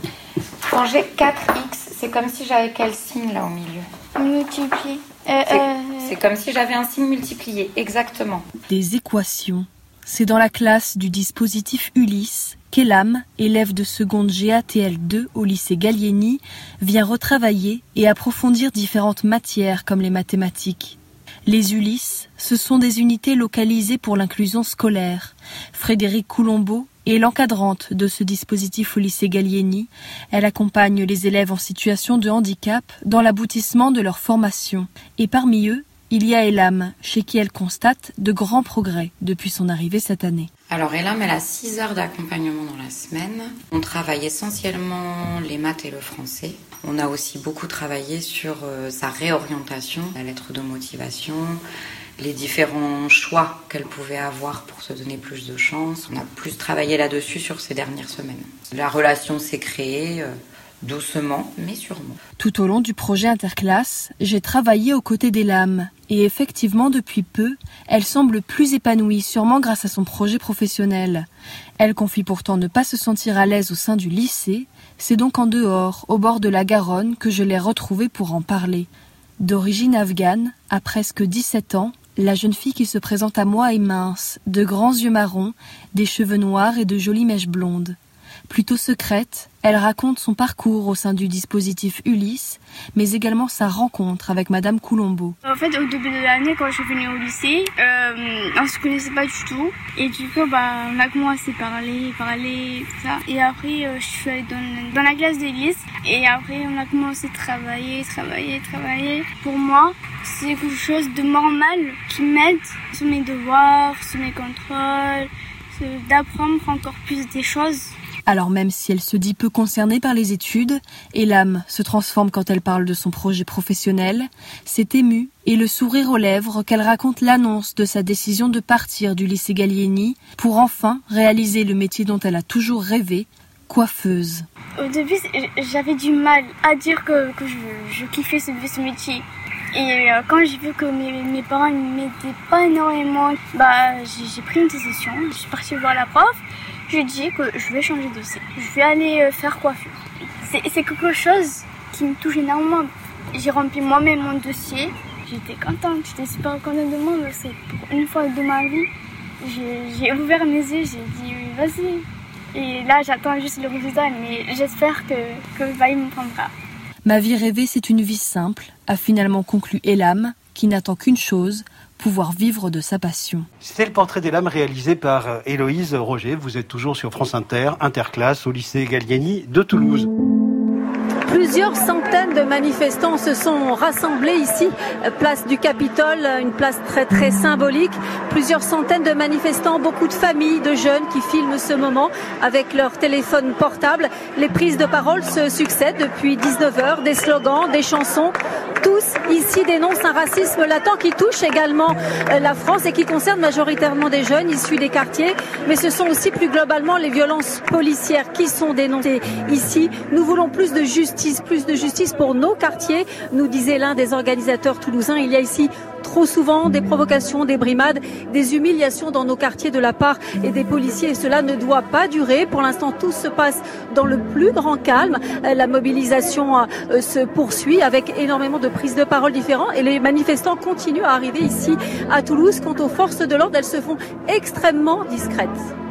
Speaker 6: Quand j'ai 4x, c'est comme si j'avais quel signe là au milieu ?
Speaker 17: Multiplié.
Speaker 6: C'est comme si j'avais un signe multiplié, exactement.
Speaker 8: Des équations. C'est dans la classe du dispositif Ulysse qu'Elam, élève de seconde GATL2 au lycée Gallieni, vient retravailler et approfondir différentes matières comme les mathématiques. Les Ulysses, ce sont des unités localisées pour l'inclusion scolaire. Frédéric Coulombeau est l'encadrante de ce dispositif au lycée Gallieni. Elle accompagne les élèves en situation de handicap dans l'aboutissement de leur formation. Et parmi eux, il y a Elam, chez qui elle constate de grands progrès depuis son arrivée cette année.
Speaker 6: Alors Elam, elle a 6 heures d'accompagnement dans la semaine. On travaille essentiellement les maths et le français. On a aussi beaucoup travaillé sur sa réorientation, la lettre de motivation, les différents choix qu'elle pouvait avoir pour se donner plus de chance. On a plus travaillé là-dessus sur ces dernières semaines. La relation s'est créée doucement, mais sûrement.
Speaker 8: Tout au long du projet Interclasse, j'ai travaillé aux côtés d'Elam. Et effectivement, depuis peu, elle semble plus épanouie, sûrement grâce à son projet professionnel. Elle confie pourtant ne pas se sentir à l'aise au sein du lycée. C'est donc en dehors, au bord de la Garonne, que je l'ai retrouvée pour en parler. D'origine afghane, à presque 17 ans, la jeune fille qui se présente à moi est mince, de grands yeux marrons, des cheveux noirs et de jolies mèches blondes. Plutôt secrète, elle raconte son parcours au sein du dispositif Ulysse, mais également sa rencontre avec Madame Coulombeau.
Speaker 17: En fait, au début de l'année, quand je suis venue au lycée, on se connaissait pas du tout. Et du coup, on a commencé à parler, tout ça. Et après, je suis allée dans la classe d'Ulysse. Et après, on a commencé à travailler. Pour moi, c'est quelque chose de normal qui m'aide sur mes devoirs, sur mes contrôles, d'apprendre encore plus des choses.
Speaker 8: Alors même si elle se dit peu concernée par les études, Elam se transforme quand elle parle de son projet professionnel. C'est émue et le sourire aux lèvres qu'elle raconte l'annonce de sa décision de partir du lycée Gallieni pour enfin réaliser le métier dont elle a toujours rêvé, coiffeuse.
Speaker 17: Au début, j'avais du mal à dire que je kiffais ce métier. Et quand j'ai vu que mes parents ne m'aidaient pas énormément, j'ai pris une décision. Je suis partie voir la prof. Je lui ai dit que je vais changer de lycée. Je vais aller faire coiffure. C'est quelque chose qui me touche énormément. J'ai rempli moi-même mon dossier. J'étais contente, j'étais super contente de moi. C'est pour une fois de ma vie. J'ai ouvert mes yeux, j'ai dit vas-y. Et là, j'attends juste le résultat, mais j'espère que il me prendra.
Speaker 8: Ma vie rêvée, c'est une vie simple, a finalement conclu Elam, qui n'attend qu'une chose, pouvoir vivre de sa passion.
Speaker 7: C'était le portrait d'Elam réalisé par Héloïse Roger. Vous êtes toujours sur France Inter, Interclasse, au lycée Gallieni de Toulouse.
Speaker 14: Plusieurs centaines de manifestants se sont rassemblés ici, place du Capitole, une place très très symbolique. Plusieurs centaines de manifestants, beaucoup de familles, de jeunes qui filment ce moment avec leur téléphone portable. Les prises de parole se succèdent depuis 19h, des slogans, des chansons. Tous ici dénoncent un racisme latent qui touche également la France et qui concerne majoritairement des jeunes issus des quartiers. Mais ce sont aussi plus globalement les violences policières qui sont dénoncées ici. Nous voulons plus de justice pour nos quartiers, nous disait l'un des organisateurs toulousains. Il y a ici trop souvent des provocations, des brimades, des humiliations dans nos quartiers de la part des policiers et cela ne doit pas durer. Pour l'instant, tout se passe dans le plus grand calme. La mobilisation se poursuit avec énormément de prises de parole différentes et les manifestants continuent à arriver ici à Toulouse. Quant aux forces de l'ordre, elles se font extrêmement discrètes.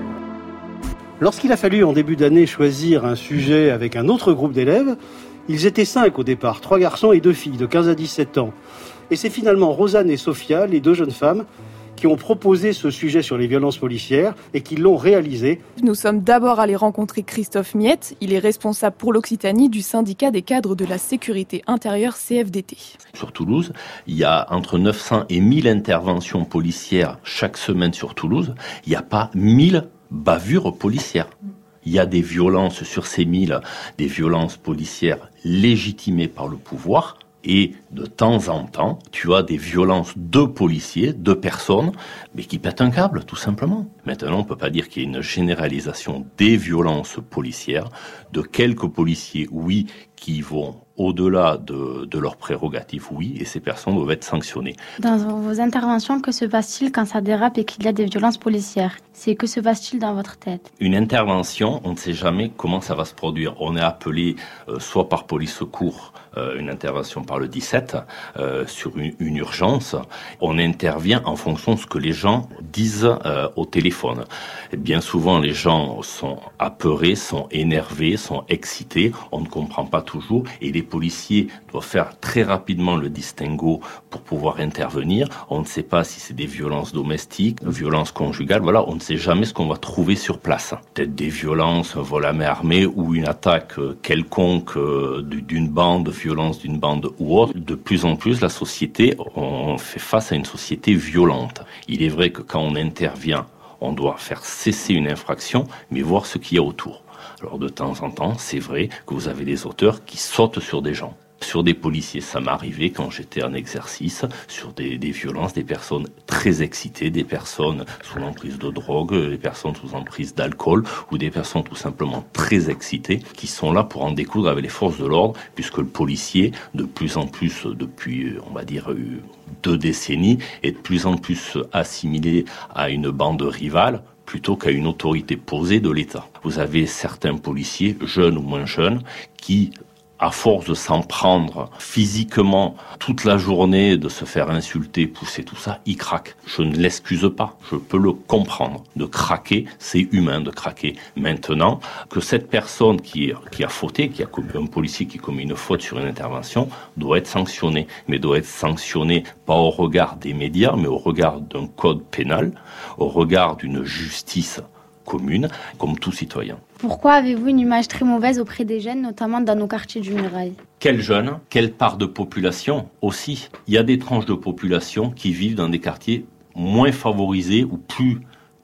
Speaker 7: Lorsqu'il a fallu en début d'année choisir un sujet avec un autre groupe d'élèves, ils étaient 5 au départ, 3 garçons et 2 filles de 15 à 17 ans. Et c'est finalement Rosanne et Sophia, les 2 jeunes femmes, qui ont proposé ce sujet sur les violences policières et qui l'ont réalisé.
Speaker 15: Nous sommes d'abord allés rencontrer Christophe Miette. Il est responsable pour l'Occitanie du syndicat des cadres de la sécurité intérieure CFDT.
Speaker 16: Sur Toulouse, il y a entre 900 et 1000 interventions policières chaque semaine sur Toulouse. Il n'y a pas 1000 bavures policières. Il y a des violences sur ces 1000, des violences policières légitimées par le pouvoir. Et de temps en temps, tu as des violences de policiers, de personnes, mais qui pètent un câble, tout simplement. Maintenant, on ne peut pas dire qu'il y ait une généralisation des violences policières, de quelques policiers, oui, qui vont au-delà de leurs prérogatives, oui, et ces personnes doivent être sanctionnées.
Speaker 18: Dans vos interventions, que se passe-t-il quand ça dérape et qu'il y a des violences policières ? Que se passe-t-il dans votre tête ?
Speaker 16: Une intervention, on ne sait jamais comment ça va se produire. On est appelé soit par police secours, une intervention par le 17, sur une urgence. On intervient en fonction de ce que les gens disent au téléphone. Et bien souvent, les gens sont apeurés, sont énervés, sont excités. On ne comprend pas toujours. Et les policiers doivent faire très rapidement le distinguo pour pouvoir intervenir. On ne sait pas si c'est des violences domestiques, violences conjugales. Voilà, on ne sait jamais ce qu'on va trouver sur place. Peut-être des violences, un vol à main armée ou une attaque quelconque d'une bande, violence d'une bande ou autre. De plus en plus, la société, on fait face à une société violente. Il est vrai que quand on intervient, on doit faire cesser une infraction, mais voir ce qu'il y a autour. Alors de temps en temps, c'est vrai que vous avez des auteurs qui sautent sur des gens. Sur des policiers, ça m'est arrivé quand j'étais en exercice, sur des violences, des personnes très excitées, des personnes sous l'emprise de drogue, des personnes sous emprise d'alcool, ou des personnes tout simplement très excitées, qui sont là pour en découdre avec les forces de l'ordre, puisque le policier, de plus en plus, depuis, on va dire, 2 décennies, est de plus en plus assimilé à une bande rivale, plutôt qu'à une autorité posée de l'État. Vous avez certains policiers, jeunes ou moins jeunes, qui, à force de s'en prendre physiquement toute la journée, de se faire insulter, pousser, tout ça, ils craquent. Je ne l'excuse pas, je peux le comprendre. De craquer, c'est humain de craquer. Maintenant, que cette personne qui a fauté, qui a commis un policier qui a commis une faute sur une intervention, doit être sanctionné. Mais doit être sanctionné pas au regard des médias, mais au regard d'un code pénal, au regard d'une justice commune, comme tout citoyen.
Speaker 18: Pourquoi avez-vous une image très mauvaise auprès des jeunes, notamment dans nos quartiers du Mirail ?
Speaker 16: Quels jeunes ? Quelle part de population aussi ? Il y a des tranches de population qui vivent dans des quartiers moins favorisés ou plus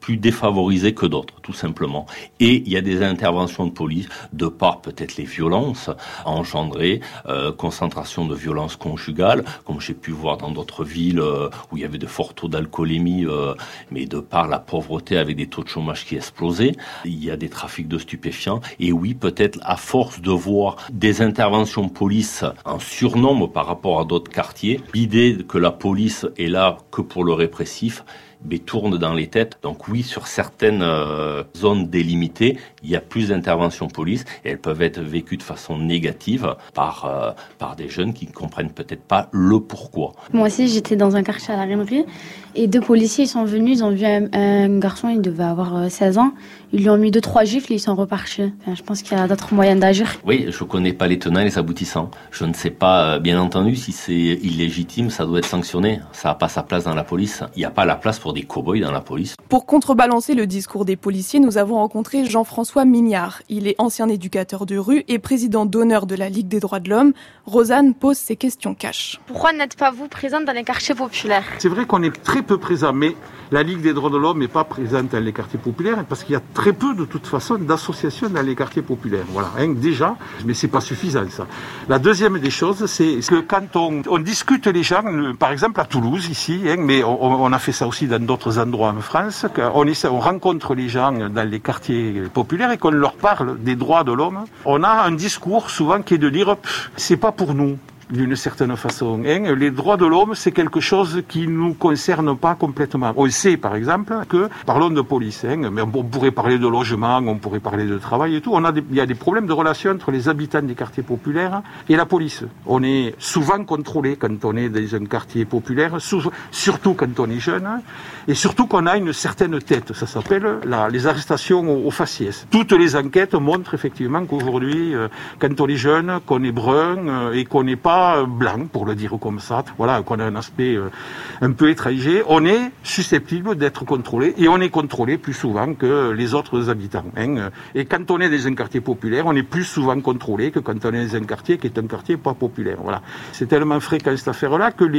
Speaker 16: plus défavorisés que d'autres, tout simplement. Et il y a des interventions de police, de par peut-être les violences engendrées, concentration de violences conjugales, comme j'ai pu voir dans d'autres villes où il y avait de forts taux d'alcoolémie, mais de par la pauvreté avec des taux de chômage qui explosaient. Il y a des trafics de stupéfiants. Et oui, peut-être à force de voir des interventions de police en surnombre par rapport à d'autres quartiers, l'idée que la police est là que pour le répressif, tourne dans les têtes. Donc oui, sur certaines zones délimitées, il y a plus d'interventions police et elles peuvent être vécues de façon négative par des jeunes qui ne comprennent peut-être pas le pourquoi.
Speaker 18: Moi aussi, j'étais dans un quartier à la Rainerie et 2 policiers ils sont venus, ils ont vu un garçon, il devait avoir 16 ans. Ils lui ont mis 2-3 gifles et ils sont repartis. Enfin, je pense qu'il y a d'autres moyens d'agir.
Speaker 16: Oui, je connais pas les tenants et les aboutissants. Je ne sais pas, bien entendu, si c'est illégitime, ça doit être sanctionné. Ça n'a pas sa place dans la police. Il n'y a pas la place pour des cow-boys dans la police.
Speaker 15: Pour contrebalancer le discours des policiers, nous avons rencontré Jean-François Mignard. Il est ancien éducateur de rue et président d'honneur de la Ligue des droits de l'homme. Rosanne pose ses questions cash.
Speaker 18: Pourquoi n'êtes pas vous présente dans les quartiers populaires ?
Speaker 10: C'est vrai qu'on est très peu présent, mais la Ligue des droits de l'homme n'est pas présente dans les quartiers populaires parce qu'il y a très peu de toute façon d'associations dans les quartiers populaires. Voilà, déjà, mais c'est pas suffisant ça. La deuxième des choses, c'est que quand on discute les gens, par exemple à Toulouse ici, mais on a fait ça aussi dans d'autres endroits en France, on rencontre les gens dans les quartiers populaires et qu'on leur parle des droits de l'homme, on a un discours souvent qui est de dire c'est pas pour nous. D'une certaine façon. Les droits de l'homme, c'est quelque chose qui nous concerne pas complètement. On sait, par exemple, que, parlons de police, mais on pourrait parler de logement, on pourrait parler de travail et tout. Il y a des problèmes de relation entre les habitants des quartiers populaires et la police. On est souvent contrôlé quand on est dans un quartier populaire, surtout quand on est jeune, et surtout qu'on a une certaine tête. Ça s'appelle les arrestations au faciès. Toutes les enquêtes montrent effectivement qu'aujourd'hui, quand on est jeune, qu'on est brun et qu'on n'est pas blanc, pour le dire comme ça, voilà, qu'on a un aspect un peu étranger, on est susceptible d'être contrôlé et on est contrôlé plus souvent que les autres habitants. Et quand on est dans un quartier populaire, on est plus souvent contrôlé que quand on est dans un quartier qui est un quartier pas populaire. Voilà. C'est tellement fréquent cette affaire-là que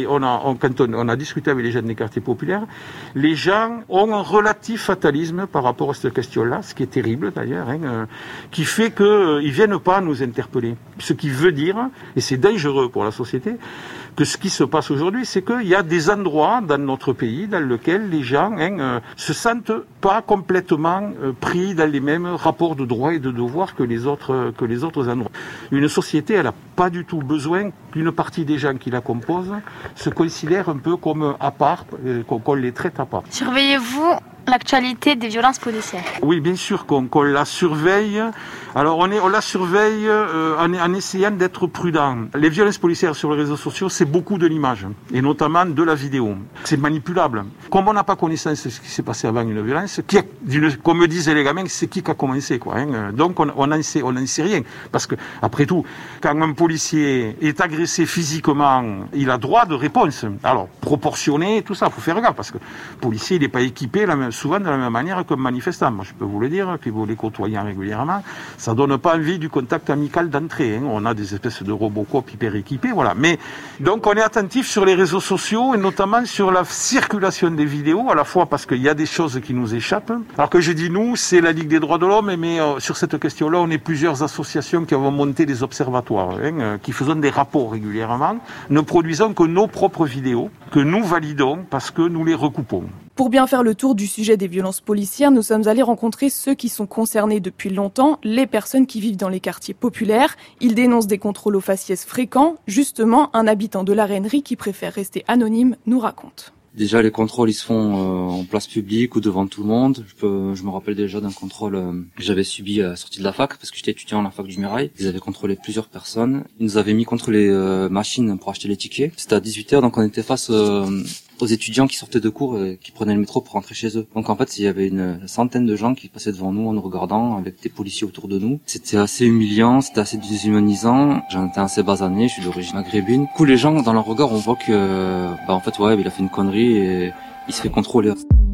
Speaker 10: quand on a discuté avec les gens des quartiers populaires, les gens ont un relatif fatalisme par rapport à cette question-là, ce qui est terrible d'ailleurs, qui fait qu'ils viennent pas nous interpeller. Ce qui veut dire, et c'est dangereux pour la société, que ce qui se passe aujourd'hui, c'est qu'il y a des endroits dans notre pays dans lesquels les gens se sentent pas complètement pris dans les mêmes rapports de droits et de devoirs que les autres endroits. Une société, elle n'a pas du tout besoin qu'une partie des gens qui la composent se considèrent un peu comme à part, qu'on les traite à part.
Speaker 18: Surveillez-vous l'actualité des violences policières?
Speaker 10: Oui, bien sûr qu'on la surveille. Alors on la surveille en essayant d'être prudent. Les violences policières sur les réseaux sociaux, c'est beaucoup de l'image, et notamment de la vidéo. C'est manipulable. Comme on n'a pas connaissance de ce qui s'est passé avant une violence, comme disaient les gamins, c'est qui a commencé, quoi. Donc on n'en sait rien. Parce que, après tout, quand un policier est agressé physiquement, il a droit de réponse. Alors, proportionné, tout ça, il faut faire gaffe, parce que le policier, il n'est pas équipé souvent de la même manière qu'un manifestant. Moi, je peux vous le dire, puis vous les côtoyez régulièrement, ça donne pas envie du contact amical d'entrée. On a des espèces de Robocop hyper équipés, voilà. Mais, donc, on est attentif sur les réseaux sociaux, et notamment sur la circulation des vidéos, à la fois parce qu'il y a des choses qui nous échappent. Alors que je dis nous, c'est la Ligue des droits de l'homme, mais sur cette question-là, on est plusieurs associations qui avons monté des observatoires, qui faisons des rapports régulièrement. Ne produisons que nos propres vidéos, que nous validons parce que nous les recoupons.
Speaker 15: Pour bien faire le tour du sujet des violences policières, nous sommes allés rencontrer ceux qui sont concernés depuis longtemps, les personnes qui vivent dans les quartiers populaires. Ils dénoncent des contrôles aux faciès fréquents. Justement, un habitant de la Rainerie qui préfère rester anonyme nous raconte.
Speaker 13: Déjà, les contrôles, ils se font en place publique ou devant tout le monde. Je me rappelle déjà d'un contrôle que j'avais subi à la sortie de la fac, parce que j'étais étudiant à la fac du Mirail. Ils avaient contrôlé plusieurs personnes. Ils nous avaient mis contre les machines pour acheter les tickets. C'était à 18h, donc on était face aux étudiants qui sortaient de cours et qui prenaient le métro pour rentrer chez eux. Donc en fait, il y avait une centaine de gens qui passaient devant nous en nous regardant, avec des policiers autour de nous. C'était assez humiliant, c'était assez déshumanisant. J'en étais assez basané, je suis d'origine maghrébine. Du coup, les gens, dans leur regard, on voit que, en fait, ouais, il a fait une connerie et il se fait contrôler.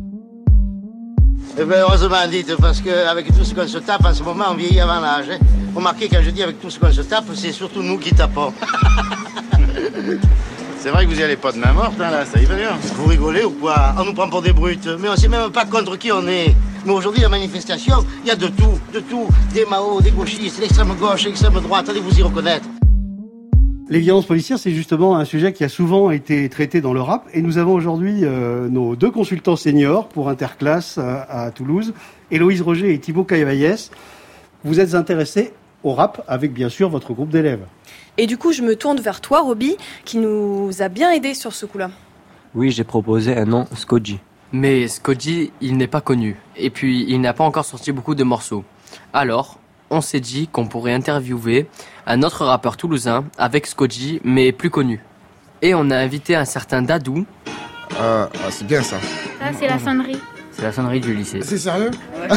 Speaker 19: Eh ben, heureusement, dites, parce qu'avec tout ce qu'on se tape en ce moment, on vieillit avant l'âge. Remarquez, quand je dis avec tout ce qu'on se tape, c'est surtout nous qui tapons. C'est vrai que vous y allez pas de main morte, hein, là, ça y va bien. Vous rigolez ou quoi? On nous prend pour des brutes, mais on sait même pas contre qui on est. Mais aujourd'hui, la manifestation, il y a de tout. Des Mao, des gauchistes, l'extrême gauche, l'extrême droite, allez vous y reconnaître.
Speaker 7: Les violences policières, c'est justement un sujet qui a souvent été traité dans le rap. Et nous avons aujourd'hui nos 2 consultants seniors pour Interclasse à Toulouse, Héloïse Roger et Thibaut Cavaillès. Vous êtes intéressés au rap avec, bien sûr, votre groupe d'élèves.
Speaker 9: Et du coup, je me tourne vers toi, Roby, qui nous a bien aidés sur ce coup-là.
Speaker 12: Oui, j'ai proposé un nom, Skoji.
Speaker 11: Mais Skoji, il n'est pas connu. Et puis, il n'a pas encore sorti beaucoup de morceaux. Alors, on s'est dit qu'on pourrait interviewer un autre rappeur toulousain avec Skoji, mais plus connu. Et on a invité un certain Dadou.
Speaker 20: C'est bien ça.
Speaker 17: Ça, c'est la sonnerie.
Speaker 11: C'est la sonnerie du lycée.
Speaker 20: C'est sérieux?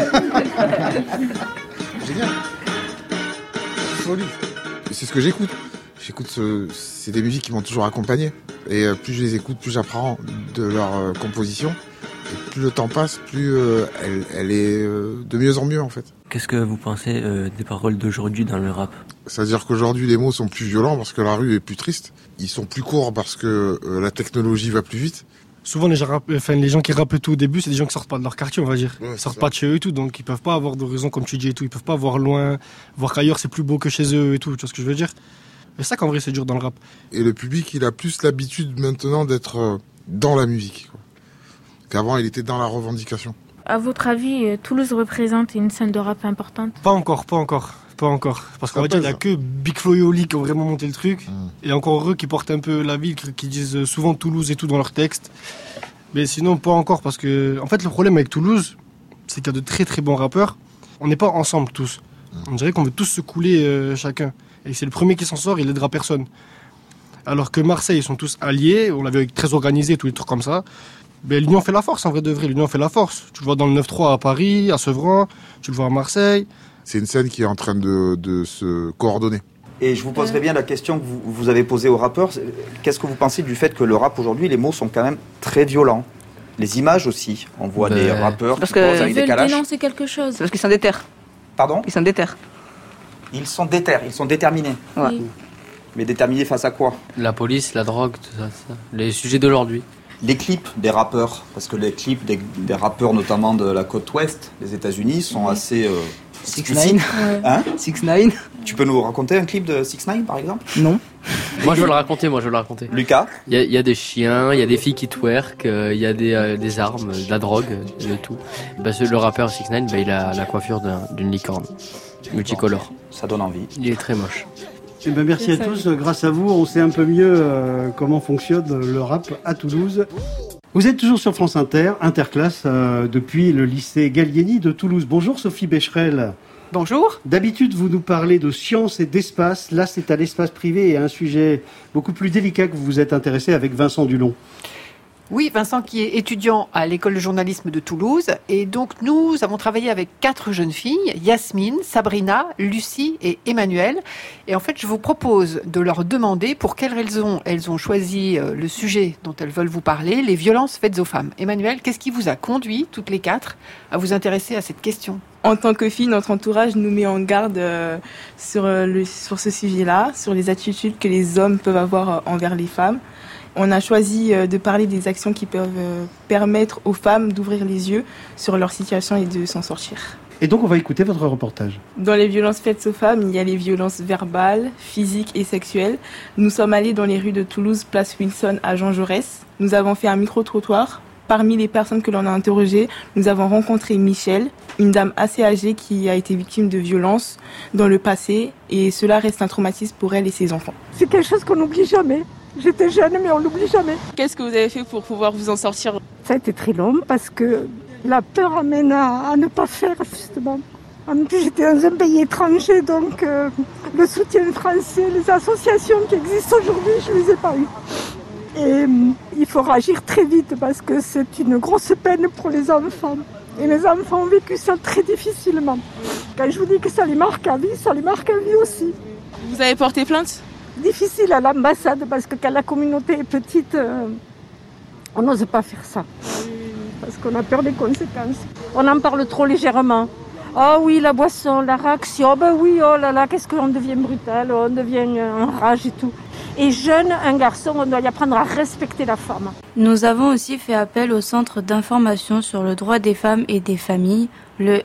Speaker 20: Génial. Folie. C'est ce que j'écoute. C'est des musiques qui m'ont toujours accompagné. Et plus je les écoute, plus j'apprends de leur composition. Et plus le temps passe, plus elle est de mieux en mieux en fait.
Speaker 12: Qu'est-ce que vous pensez des paroles d'aujourd'hui dans le rap?
Speaker 20: C'est-à-dire qu'aujourd'hui les mots sont plus violents parce que la rue est plus triste. Ils sont plus courts parce que la technologie va plus vite.
Speaker 22: Souvent les gens qui rappent tout au début, c'est des gens qui sortent pas de leur quartier, on va dire.
Speaker 20: Ouais,
Speaker 22: ils sortent pas de chez eux et tout, donc ils peuvent pas avoir de raison comme tu dis et tout. Ils peuvent pas voir loin, voir qu'ailleurs c'est plus beau que chez eux et tout. Tu vois ce que je veux dire? Et ça qu'en vrai c'est dur dans le rap.
Speaker 20: Et le public, il a plus l'habitude maintenant d'être dans la musique, quoi. Qu'avant il était dans la revendication.
Speaker 17: À votre avis, Toulouse représente une scène de rap importante?
Speaker 22: Pas encore. Parce qu'on va dire qu'il n'y a que Big Flo et Oli qui ont vraiment monté le truc. Et encore eux qui portent un peu la ville, qui disent souvent Toulouse et tout dans leurs textes. Mais sinon, pas encore. Parce que, en fait, le problème avec Toulouse, c'est qu'il y a de très très bons rappeurs. On n'est pas ensemble tous. On dirait qu'on veut tous se couler chacun. Et c'est le premier qui s'en sort, il aidera personne. Alors que Marseille, ils sont tous alliés. On l'avait très organisé, tous les trucs comme ça. Mais l'union fait la force, en vrai de vrai. L'union fait la force. Tu le vois dans le 9-3 à Paris, à Sevran. Tu le vois à Marseille.
Speaker 20: C'est une scène qui est en train de se coordonner.
Speaker 25: Et je vous poserai bien la question que vous avez posée aux rappeurs. Qu'est-ce que vous pensez du fait que le rap aujourd'hui, les mots sont quand même très violents? Les images aussi. On voit des rappeurs
Speaker 17: parce
Speaker 25: qui posent avec des calages.
Speaker 17: Ils veulent dénoncer quelque chose.
Speaker 25: C'est parce qu'ils sont déter. Pardon?
Speaker 17: Ils sont déter.
Speaker 25: Ils sont déter, ils sont déterminés.
Speaker 17: Ouais. Oui.
Speaker 25: Mais déterminés face à quoi?
Speaker 11: La police, la drogue, tout ça. Les sujets d'aujourd'hui.
Speaker 25: Les clips des rappeurs, parce que les clips des rappeurs notamment de la côte ouest des États-Unis sont assez...
Speaker 12: 6ix9ine.
Speaker 25: Hein?
Speaker 12: 6ix9ine.
Speaker 25: Tu peux nous raconter un clip de 6ix9ine par exemple?
Speaker 12: Non.
Speaker 11: Moi je veux le raconter.
Speaker 25: Lucas?
Speaker 11: Il y a des chiens, il y a des filles qui twerk, il y a des armes, de la drogue, de tout. Le rappeur 6ix9ine, il a la coiffure d'une licorne multicolore.
Speaker 25: Ça donne envie.
Speaker 11: Il est très moche.
Speaker 7: Eh ben merci à tous. Grâce à vous, on sait un peu mieux comment fonctionne le rap à Toulouse. Vous êtes toujours sur France Inter, Interclasse, depuis le lycée Gallieni de Toulouse. Bonjour Sophie Becherel.
Speaker 26: Bonjour.
Speaker 7: D'habitude, vous nous parlez de science et d'espace. Là, c'est à l'espace privé et à un sujet beaucoup plus délicat que vous vous êtes intéressé avec Vincent Dulon.
Speaker 26: Oui, Vincent qui est étudiant à l'école de journalisme de Toulouse. Et donc, nous avons travaillé avec 4 jeunes filles, Yasmine, Sabrina, Lucie et Emmanuelle. Et en fait, je vous propose de leur demander pour quelles raisons elles ont choisi le sujet dont elles veulent vous parler, les violences faites aux femmes. Emmanuelle, qu'est-ce qui vous a conduit, toutes les 4, à vous intéresser à cette question ?
Speaker 23: En tant que fille, notre entourage nous met en garde sur ce sujet-là, sur les attitudes que les hommes peuvent avoir envers les femmes. On a choisi de parler des actions qui peuvent permettre aux femmes d'ouvrir les yeux sur leur situation et de s'en sortir.
Speaker 7: Et donc, on va écouter votre reportage.
Speaker 23: Dans les violences faites aux femmes, il y a les violences verbales, physiques et sexuelles. Nous sommes allés dans les rues de Toulouse, place Wilson à Jean Jaurès. Nous avons fait un micro-trottoir. Parmi les personnes que l'on a interrogées, nous avons rencontré Michel, une dame assez âgée qui a été victime de violences dans le passé. Et cela reste un traumatisme pour elle et ses enfants.
Speaker 27: C'est quelque chose qu'on n'oublie jamais. J'étais jeune, mais on l'oublie jamais.
Speaker 23: Qu'est-ce que vous avez fait pour pouvoir vous en sortir?
Speaker 27: Ça a été très long parce que la peur amène à ne pas faire, justement. En plus, j'étais dans un pays étranger, donc le soutien français, les associations qui existent aujourd'hui, je ne les ai pas eues. Et il faut réagir très vite parce que c'est une grosse peine pour les enfants. Et les enfants ont vécu ça très difficilement. Quand je vous dis que ça les marque à vie, ça les marque à vie aussi.
Speaker 23: Vous avez porté plainte ?
Speaker 27: Difficile à l'ambassade parce que quand la communauté est petite, on n'ose pas faire ça. Parce qu'on a peur des conséquences. On en parle trop légèrement. Oh oui, la boisson, la réaction, ben oui, oh là là, qu'est-ce qu'on devient brutal, on devient en rage et tout. est jeune, un garçon, on doit lui apprendre à respecter la femme.
Speaker 18: Nous avons aussi fait appel au Centre d'information sur le droit des femmes et des familles, le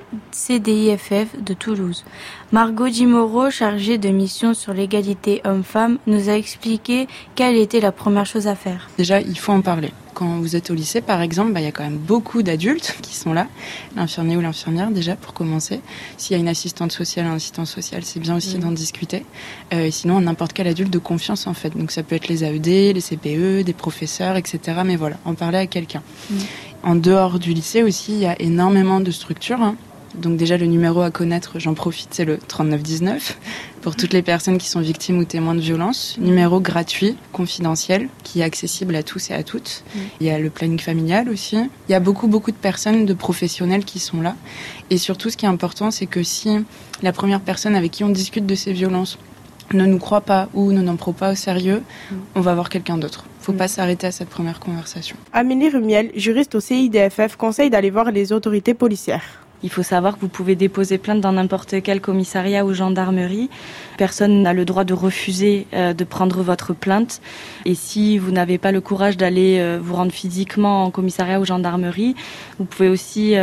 Speaker 18: CDIFF de Toulouse. Margot Dimoro, chargée de mission sur l'égalité homme-femme, nous a expliqué quelle était la première chose à faire.
Speaker 1: Déjà, il faut en parler. Quand vous êtes au lycée, par exemple, il y a quand même beaucoup d'adultes qui sont là. L'infirmier ou l'infirmière, déjà, pour commencer. S'il y a une assistante sociale, un assistant social, c'est bien aussi d'en discuter. Sinon, n'importe quel adulte de confiance, en fait. Donc, ça peut être les AED, les CPE, des professeurs, etc. Mais voilà, en parler à quelqu'un. En dehors du lycée aussi, il y a énormément de structures. Donc déjà, le numéro à connaître, j'en profite, c'est le 3919 pour toutes les personnes qui sont victimes ou témoins de violences. Numéro gratuit, confidentiel, qui est accessible à tous et à toutes. Il y a le planning familial aussi. Il y a beaucoup de personnes, de professionnels qui sont là. Et surtout, ce qui est important, c'est que si la première personne avec qui on discute de ces violences ne nous croit pas ou ne n'en prend pas au sérieux, on va voir quelqu'un d'autre. Il ne faut pas s'arrêter à cette première conversation.
Speaker 2: Amélie Rumiel, juriste au CIDFF, conseille d'aller voir les autorités policières.
Speaker 3: Il faut savoir que vous pouvez déposer plainte dans n'importe quel commissariat ou gendarmerie. Personne n'a le droit de refuser de prendre votre plainte. Et si vous n'avez pas le courage d'aller vous rendre physiquement en commissariat ou gendarmerie, vous pouvez aussi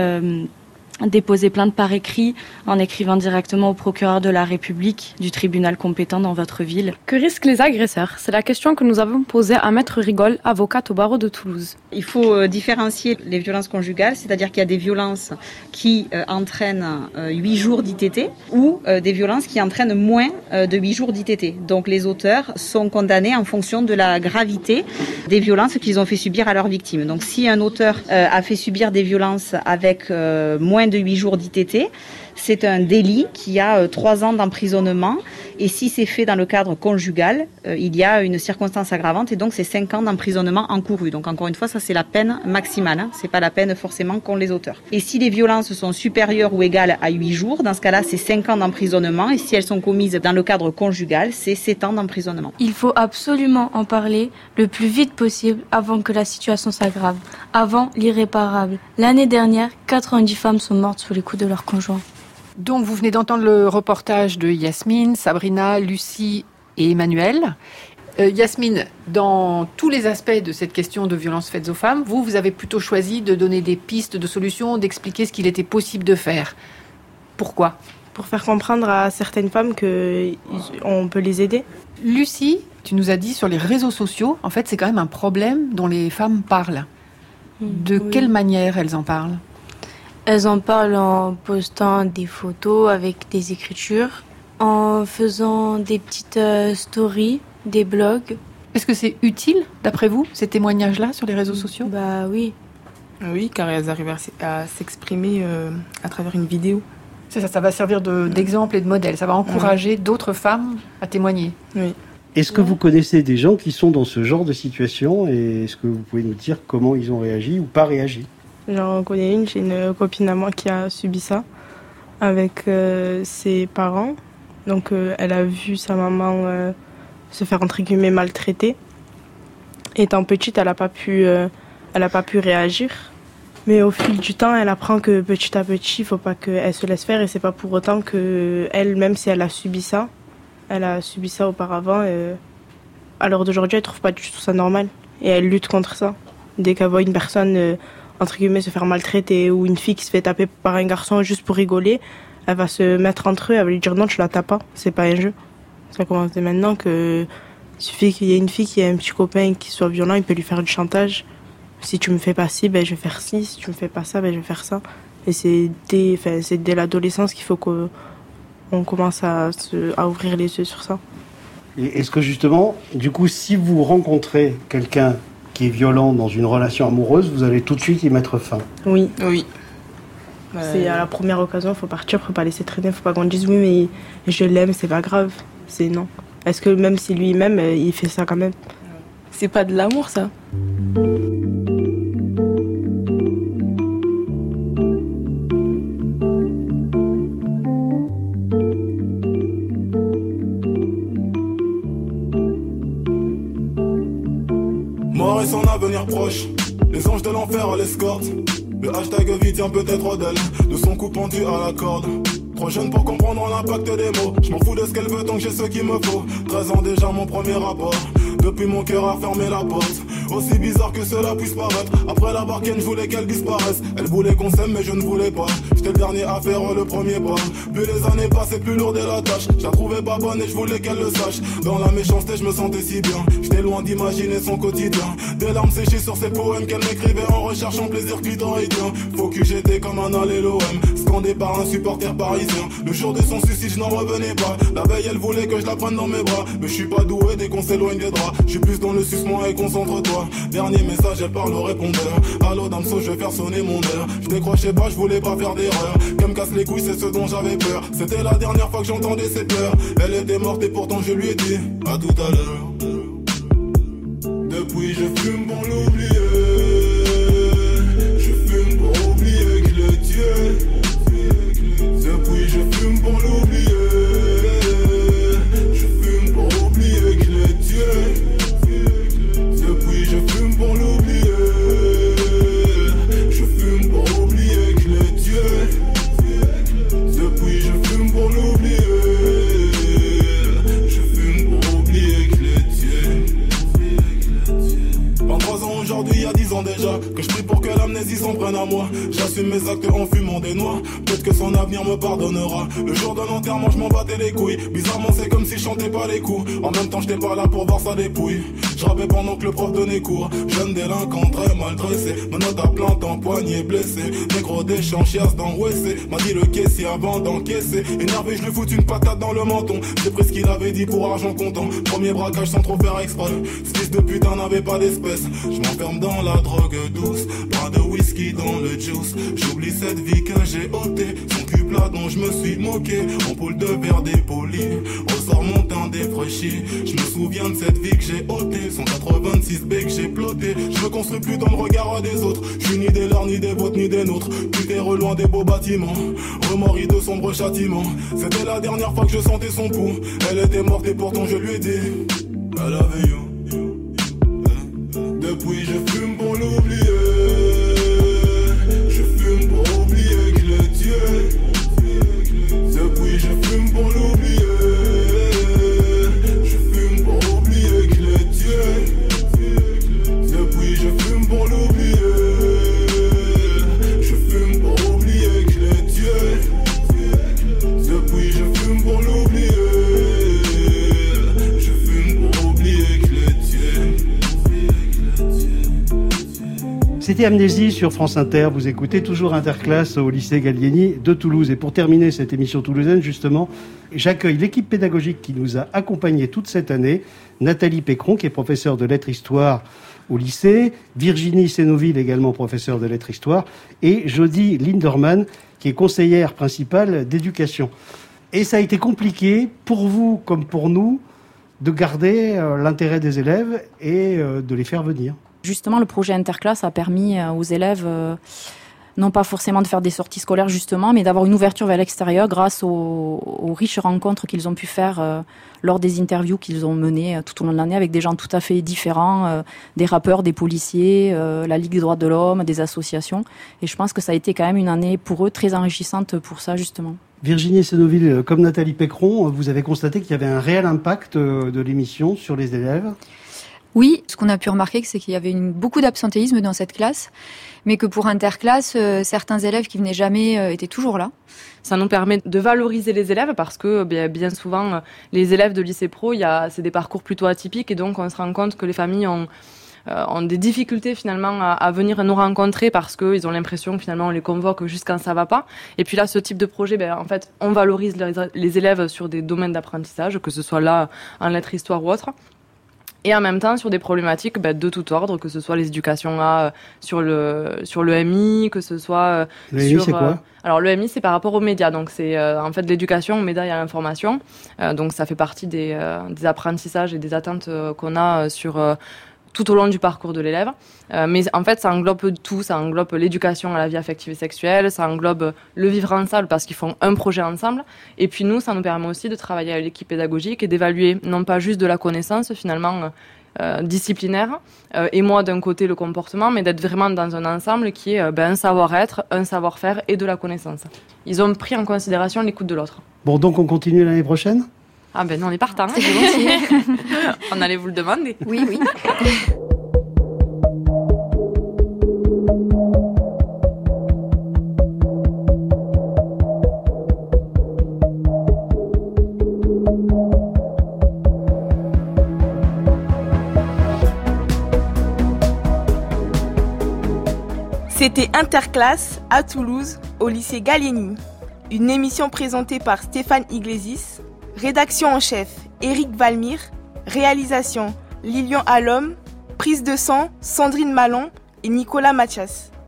Speaker 3: déposer plainte par écrit en écrivant directement au procureur de la République du tribunal compétent dans votre ville.
Speaker 8: Que risquent les agresseurs? C'est la question que nous avons posée à Maître Rigol, avocate au barreau de Toulouse.
Speaker 4: Il faut différencier les violences conjugales, c'est-à-dire qu'il y a des violences qui entraînent 8 jours d'ITT ou des violences qui entraînent moins de 8 jours d'ITT. Donc les auteurs sont condamnés en fonction de la gravité des violences qu'ils ont fait subir à leurs victimes. Donc si un auteur a fait subir des violences avec moins de 8 jours d'ITT, c'est un délit qui a 3 ans d'emprisonnement. Et si c'est fait dans le cadre conjugal, il y a une circonstance aggravante et donc c'est 5 ans d'emprisonnement encouru. Donc encore une fois, ça c'est la peine maximale, c'est pas la peine forcément qu'ont les auteurs. Et si les violences sont supérieures ou égales à 8 jours, dans ce cas-là c'est 5 ans d'emprisonnement et si elles sont commises dans le cadre conjugal, c'est 7 ans d'emprisonnement.
Speaker 18: Il faut absolument en parler le plus vite possible avant que la situation s'aggrave, avant l'irréparable. L'année dernière, 90 femmes sont mortes sous les coups de leur conjoint.
Speaker 26: Donc vous venez d'entendre le reportage de Yasmine, Sabrina, Lucie et Emmanuel. Yasmine, dans tous les aspects de cette question de violences faites aux femmes, vous avez plutôt choisi de donner des pistes de solutions, d'expliquer ce qu'il était possible de faire. Pourquoi ?
Speaker 2: Pour faire comprendre à certaines femmes qu'on peut les aider.
Speaker 26: Lucie, tu nous as dit sur les réseaux sociaux, en fait c'est quand même un problème dont les femmes parlent. De quelle manière elles en parlent ?
Speaker 18: Elles en parlent en postant des photos avec des écritures, en faisant des petites stories, des blogs.
Speaker 26: Est-ce que c'est utile, d'après vous, ces témoignages-là sur les réseaux sociaux ?
Speaker 2: Bah oui. Oui, car elles arrivent à s'exprimer à travers une vidéo.
Speaker 26: C'est ça, ça va servir d'exemple et de modèle. Ça va encourager d'autres femmes à témoigner.
Speaker 2: Oui.
Speaker 7: Est-ce que vous connaissez des gens qui sont dans ce genre de situation et est-ce que vous pouvez nous dire comment ils ont réagi ou pas réagi ?
Speaker 2: J'en connais une, j'ai une copine à moi qui a subi ça avec ses parents. Donc elle a vu sa maman se faire entre guillemets maltraiter. Étant petite, elle n'a pas pu réagir. Mais au fil du temps, elle apprend que petit à petit, il ne faut pas qu'elle se laisse faire et c'est pas pour autant qu'elle, même si elle a subi ça auparavant, à l'heure d'aujourd'hui, elle trouve pas du tout ça normal et elle lutte contre ça. Dès qu'elle voit une personne entre guillemets se faire maltraiter ou une fille qui se fait taper par un garçon juste pour rigoler, elle va se mettre entre eux, elle va lui dire non, tu la tapes pas, c'est pas un jeu. Ça commence dès maintenant que il suffit qu'il y ait une fille qui ait un petit copain qui soit violent, il peut lui faire du chantage. Si tu me fais pas ci, ben je vais faire ci, si tu me fais pas ça, ben je vais faire ça. Et c'est dès l'adolescence qu'il faut qu'on commence à ouvrir les yeux sur ça.
Speaker 7: Et est-ce que justement, du coup, si vous rencontrez quelqu'un qui est violent dans une relation amoureuse, vous allez tout de suite y mettre fin?
Speaker 2: Oui. C'est à la première occasion, faut partir, faut pas laisser traîner, faut pas qu'on dise oui mais je l'aime, c'est pas grave. C'est non. Est-ce que même si lui-même, il fait ça quand même? C'est pas de l'amour ça.
Speaker 5: Mort et son avenir proche, les anges de l'enfer à l'escorte. Le hashtag vie tient peut-être d'elle, de son cou pendu à la corde. Trop jeune pour comprendre l'impact des mots. Je m'en fous de ce qu'elle veut tant que j'ai ce qu'il me faut. 13 ans déjà mon premier rapport. Depuis mon cœur a fermé la porte. Aussi bizarre que cela puisse paraître. Après la barquette, je voulais qu'elle disparaisse. Elle voulait qu'on s'aime mais je ne voulais pas. J'étais le dernier à faire le premier pas. Plus les années passaient, plus lourde est la tâche. Je la trouvais pas bonne et je voulais qu'elle le sache. Dans la méchanceté je me sentais si bien. J'étais loin d'imaginer son quotidien. Des larmes séchées sur ses poèmes qu'elle m'écrivait en recherchant plaisir clitoridien. Faut que j'étais comme un alléloème, scandé par un supporter parisien. Le jour de son suicide je n'en revenais pas. La veille elle voulait que je la prenne dans mes bras. Mais je suis pas doué dès qu'on s'éloigne des draps. Je suis plus dans le sucement et concentre-toi. Dernier message, elle parle au répondeur. Allô Damso, je vais faire sonner mon heure. Je décrochais pas, je voulais pas faire d'erreur. Qu'elle me casse les couilles, c'est ce dont j'avais peur. C'était la dernière fois que j'entendais ses pleurs. Elle était morte et pourtant je lui ai dit à tout à l'heure. Depuis je fume pour l'oublier. Je fume pour oublier que le Dieu. Depuis je fume pour l'oublier. Je fume pour oublier que le Dieu. Depuis je fume pour l'oublier. Je fume pour oublier que le Dieu. Depuis je fume pour l'oublier. Je fume pour oublier que le Dieu. 23 ans aujourd'hui, il y a 10 ans déjà, que je prie pour que l'amnésie s'en prenne à moi. J'assume mes actes en fumant des noix. Peut-être que son avenir me pardonnera. Le jour de l'enterrement, je m'en battais les couilles. Bizarrement, c'est comme si je chantais pas les coups. En même temps, j'étais pas là pour voir sa dépouille. Je rappais pendant que le prof donnait cours. Jeune délinquant, très mal dressé. Ma note à plante en poignet blessé. Négro des champs, chiasse dans WC. M'a dit le caissier avant d'encaisser. Énervé, je lui fous une patate dans le menton. J'ai pris ce qu'il avait dit pour argent comptant. Premier braquage sans trop faire exprès. Ce fils de putain n'avait pas d'espèce. Je m'enferme dans la drogue douce. Pas de whisky dans le juice. J'oublie cette vie que j'ai ôtée. Son cul plat dont je me suis moqué. Ampoule de verre dépoli. Ressort mon teint défraîchi. Je me souviens de cette vie que j'ai ôtée. 186 B que j'ai ploté. Je me construis plus dans le regard des autres. Je suis ni des leurs, ni des vôtres, ni des nôtres. Plus loin loin des beaux bâtiments. Remords de sombres châtiments. C'était la dernière fois que je sentais son pouls. Elle était morte et pourtant je lui ai dit I love you. Depuis je fume pour l'oublier. Je fume pour oublier que le Dieu. Depuis je fume pour l'oublier. Je fume pour oublier que le Dieu. Depuis je fume pour l'oublier. Je fume pour oublier que le Dieu. Depuis je fume pour l'oublier. Je fume pour oublier que le Dieu.
Speaker 7: C'était Amnésie sur France Inter. Vous écoutez toujours Interclasse au lycée Gallieni de Toulouse. Et pour terminer cette émission toulousaine, justement, j'accueille l'équipe pédagogique qui nous a accompagnés toute cette année. Nathalie Pécron, qui est professeure de lettres-histoire au lycée. Virginie Sénoville, également professeure de lettres-histoire. Et Jody Linderman, qui est conseillère principale d'éducation. Et ça a été compliqué, pour vous comme pour nous, de garder l'intérêt des élèves et de les faire venir.
Speaker 6: Justement, le projet Interclasse a permis aux élèves, non pas forcément de faire des sorties scolaires justement, mais d'avoir une ouverture vers l'extérieur grâce aux riches rencontres qu'ils ont pu faire lors des interviews qu'ils ont menées tout au long de l'année avec des gens tout à fait différents, des rappeurs, des policiers, la Ligue des droits de l'homme, des associations. Et je pense que ça a été quand même une année pour eux très enrichissante pour ça justement.
Speaker 7: Virginie Sénoville, comme Nathalie Pécron, vous avez constaté qu'il y avait un réel impact de l'émission sur les élèves ?
Speaker 10: Oui, ce qu'on a pu remarquer, c'est qu'il y avait beaucoup d'absentéisme dans cette classe, mais que pour Interclasse, certains élèves qui venaient jamais étaient toujours là.
Speaker 3: Ça nous permet de valoriser les élèves parce que bien souvent, les élèves de lycée pro, c'est des parcours plutôt atypiques et donc on se rend compte que les familles ont des difficultés finalement à venir nous rencontrer parce qu'ils ont l'impression que finalement on les convoque juste quand ça va pas. Et puis là, ce type de projet, en fait, on valorise les élèves sur des domaines d'apprentissage, que ce soit là en lettres, histoire ou autre. Et en même temps sur des problématiques de tout ordre, que ce soit les éducations sur le MI, que ce soit
Speaker 7: le MI, c'est quoi
Speaker 3: alors le MI, c'est par rapport aux médias, donc c'est en fait l'éducation aux médias et à l'information. Donc ça fait partie des apprentissages et des attentes qu'on a sur tout au long du parcours de l'élève. Mais en fait, ça englobe tout. Ça englobe l'éducation à la vie affective et sexuelle, ça englobe le vivre ensemble parce qu'ils font un projet ensemble. Et puis nous, ça nous permet aussi de travailler avec l'équipe pédagogique et d'évaluer non pas juste de la connaissance finalement disciplinaire, et moi d'un côté le comportement, mais d'être vraiment dans un ensemble qui est un savoir-être, un savoir-faire et de la connaissance. Ils ont pris en considération l'écoute de l'autre.
Speaker 7: Bon, donc on continue l'année prochaine ?
Speaker 13: Ah ben nous on est partant, c'est volontiers. On allait vous le demander.
Speaker 10: Oui, oui.
Speaker 14: C'était Interclasse à Toulouse, au lycée Gallieni. Une émission présentée par Stéphane Iglesias, rédaction en chef Éric Valmire, réalisation Lilian Allom, prise de son Sandrine Malon et Nicolas Mathias.